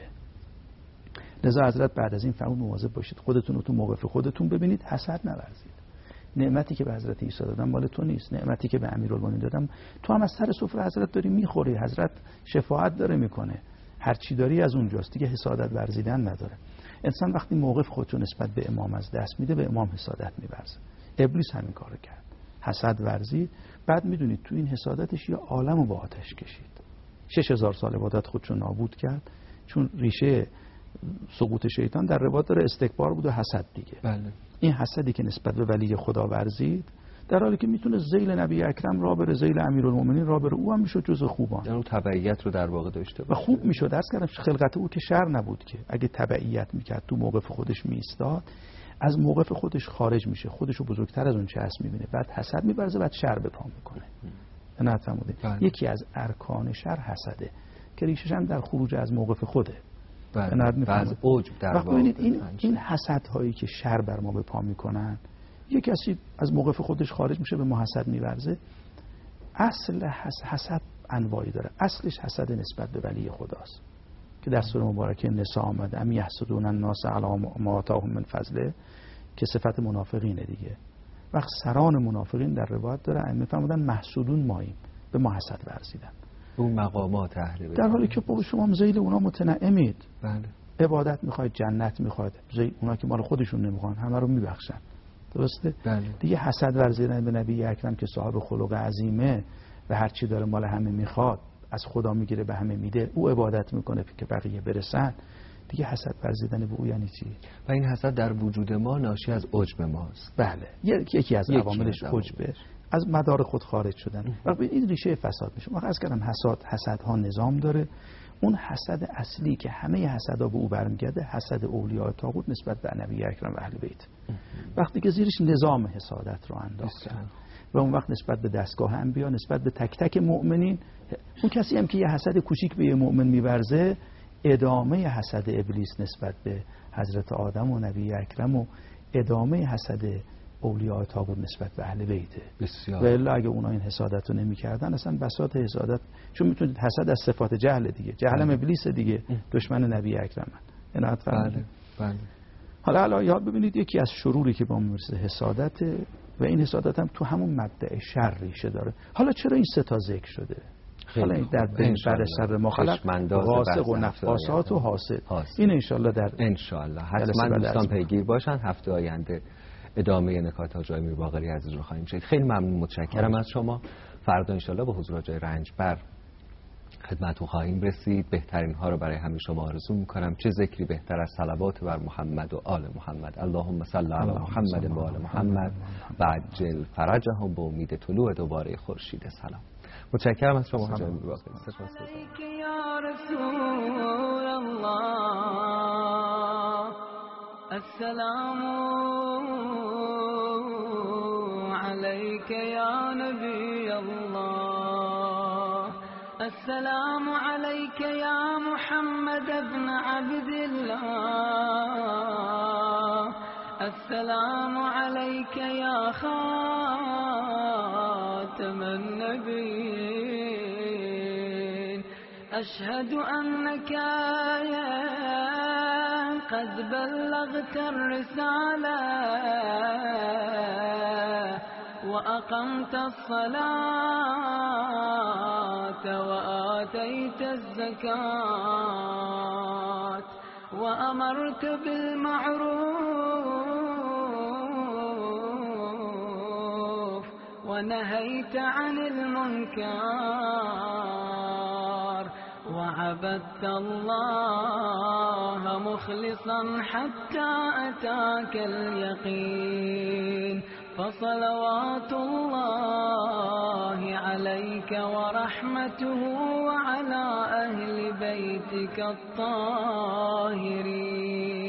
لذا حضرت بعد از این فرمود مواظب باشید، خودتون رو تو موقف خودتون ببینید، حسد نورزید. نعمتی که به حضرت عیسی دادم مال تو نیست، نعمتی که به امیرالمومنین دادم تو هم از سر سفره حضرت داری میخوری. حضرت شفاعت داره میکنه، هر چی داری از اونجاست دیگه. حسادت ورزیدن نداره. انسان وقتی موقف خودشو نسبت به امام از دست میده به امام حسادت میورزه. ابلیس همین کارو کرد، حسد ورزید. بعد میدونید تو این حسادتش یه عالمو با آتش کشید. شش هزار سال عبادت خودشو نابود کرد، چون ریشه سقوط شیطان در روایت داره استکبار بود و حسد دیگه. بله. این حسدی که نسبت به ولی خدا ورزید، در حالی که میتونه ذیل نبی اکرم را بره، ذیل امیرالمومنین را بره، او هم میشد جزء خوبان. یعنی تبعیت رو در واقع داشته باشه و خوب میشد. درس کردم خلقت او که شر نبود که. اگه تبعیت میکرد تو موقف خودش میایستاد، از موقف خودش خارج میشه، خودش رو بزرگتر از اون چه هست میبینه، بعد حسد میبرزه، بعد شر به پا میکنه. نه تموده. یکی از ارکان شر حسده که ریشش هم در خروج از موقف خوده. بله. از عجب در واقع. این این حسد هایی که شر بر ما به پا میکنن یه کسی از موقف خودش خارج میشه به ما حسد می‌ورزه. اصل حسد انواعی داره. اصلش حسد نسبت به ولی خداست که در سوره مبارکه نساء آمده ام یحسدون الناس علی ما آتاهم من فضله که صفت منافقینه دیگه. وقت سران منافقین در روایت داره ائمه فرمودن محسودون ماییم، به ما حسد ورزیدن. اون مقامات اهل بیت، در حالی که بابا شما هم ذیل اونا متنعمید. بله. عبادت میخواید، جنت میخواید، ذیل اونا که مال خودشون نمیخوان همه رو میبخشن. درسته؟ بله. دیگه حسد ورزیدن به نبی اکرم که صاحب خلق عظیمه و هر چی داره مال همه میخواد، از خدا میگیره به همه میده، او عبادت میکنه که بقیه برسن، دیگه حسد ورزیدن به او یعنی چی؟ و این حسد در وجود ما ناشی از عجب ماست. بله، یکی از عواملش عجبه، از مدار خود خارج شدن. و این ریشه فساد میشه. ما از کردم حسد حسدها نظام داره. اون حسد اصلی که همه حسدها به او برمیگرده، حسد اولیاء طاغوت نسبت به نبی اکرم و اهل بیت. وقتی که زیرش نظام حسادت رو انداختن و اون وقت نسبت به دستگاه انبیا، نسبت به تک تک مؤمنین، اون کسی هم که یه حسد کوچیک به یه مؤمن می‌ورزه، ادامه حسد ابلیس نسبت به حضرت آدم و نبی اکرم و ادامه حسد اولیاء طاغوت نسبت به اهل بیته. بسیار. و الا اگه اونا این حسادت رو نمی‌کردن، اصلا بساط حسادت، چون میتونید حسد از صفات جهل دیگه، جهلم ابلیس دیگه، دشمن نبی اکرم. عنایت فرمایید. بله بله. حالا حالا یاد ببینید یکی از شروری که با ما میرسه حسادت، و این حسادت هم تو همون مبدأ شر ریشه داره. حالا چرا این سه تا ذکر شده؟ حالا این در بین بر سر ما خلق غاسق و نفاسات و حاسد. این انشالله در انشالله حتما دوستان پیگیر باشن. هفته آینده ادامه نکات حاج آقای میرباقری عزیز رو خواهیم شنید. خیلی ممنون، متشکرم از شما. فردا انشالله به حضور جای رنجبر خدمتتون خواهیم رسید. بهترین ها رو برای همه شما آرزو میکنم. چه ذکری بهتر از صلوات بر محمد و آل محمد. اللهم صل علی محمد و آل محمد و عجل فرجهم به امید طلوع دوباره خورشید سلام. متشکرم از شما حاج آقای میرباقری. سپاسگزارم. یا رسول الله السلام عليك يا نبي الله السلام عليك يا محمد ابن عبد الله السلام عليك يا خاتم النبيين أشهد أنك قد بلغت الرسالة وأقمت الصلاة وآتيت الزكاة وأمرت بالمعروف ونهيت عن المنكر وعبدت الله مخلصا حتى أتاك اليقين فصلوات الله عليك ورحمته وعلى أهل بيتك الطاهرين.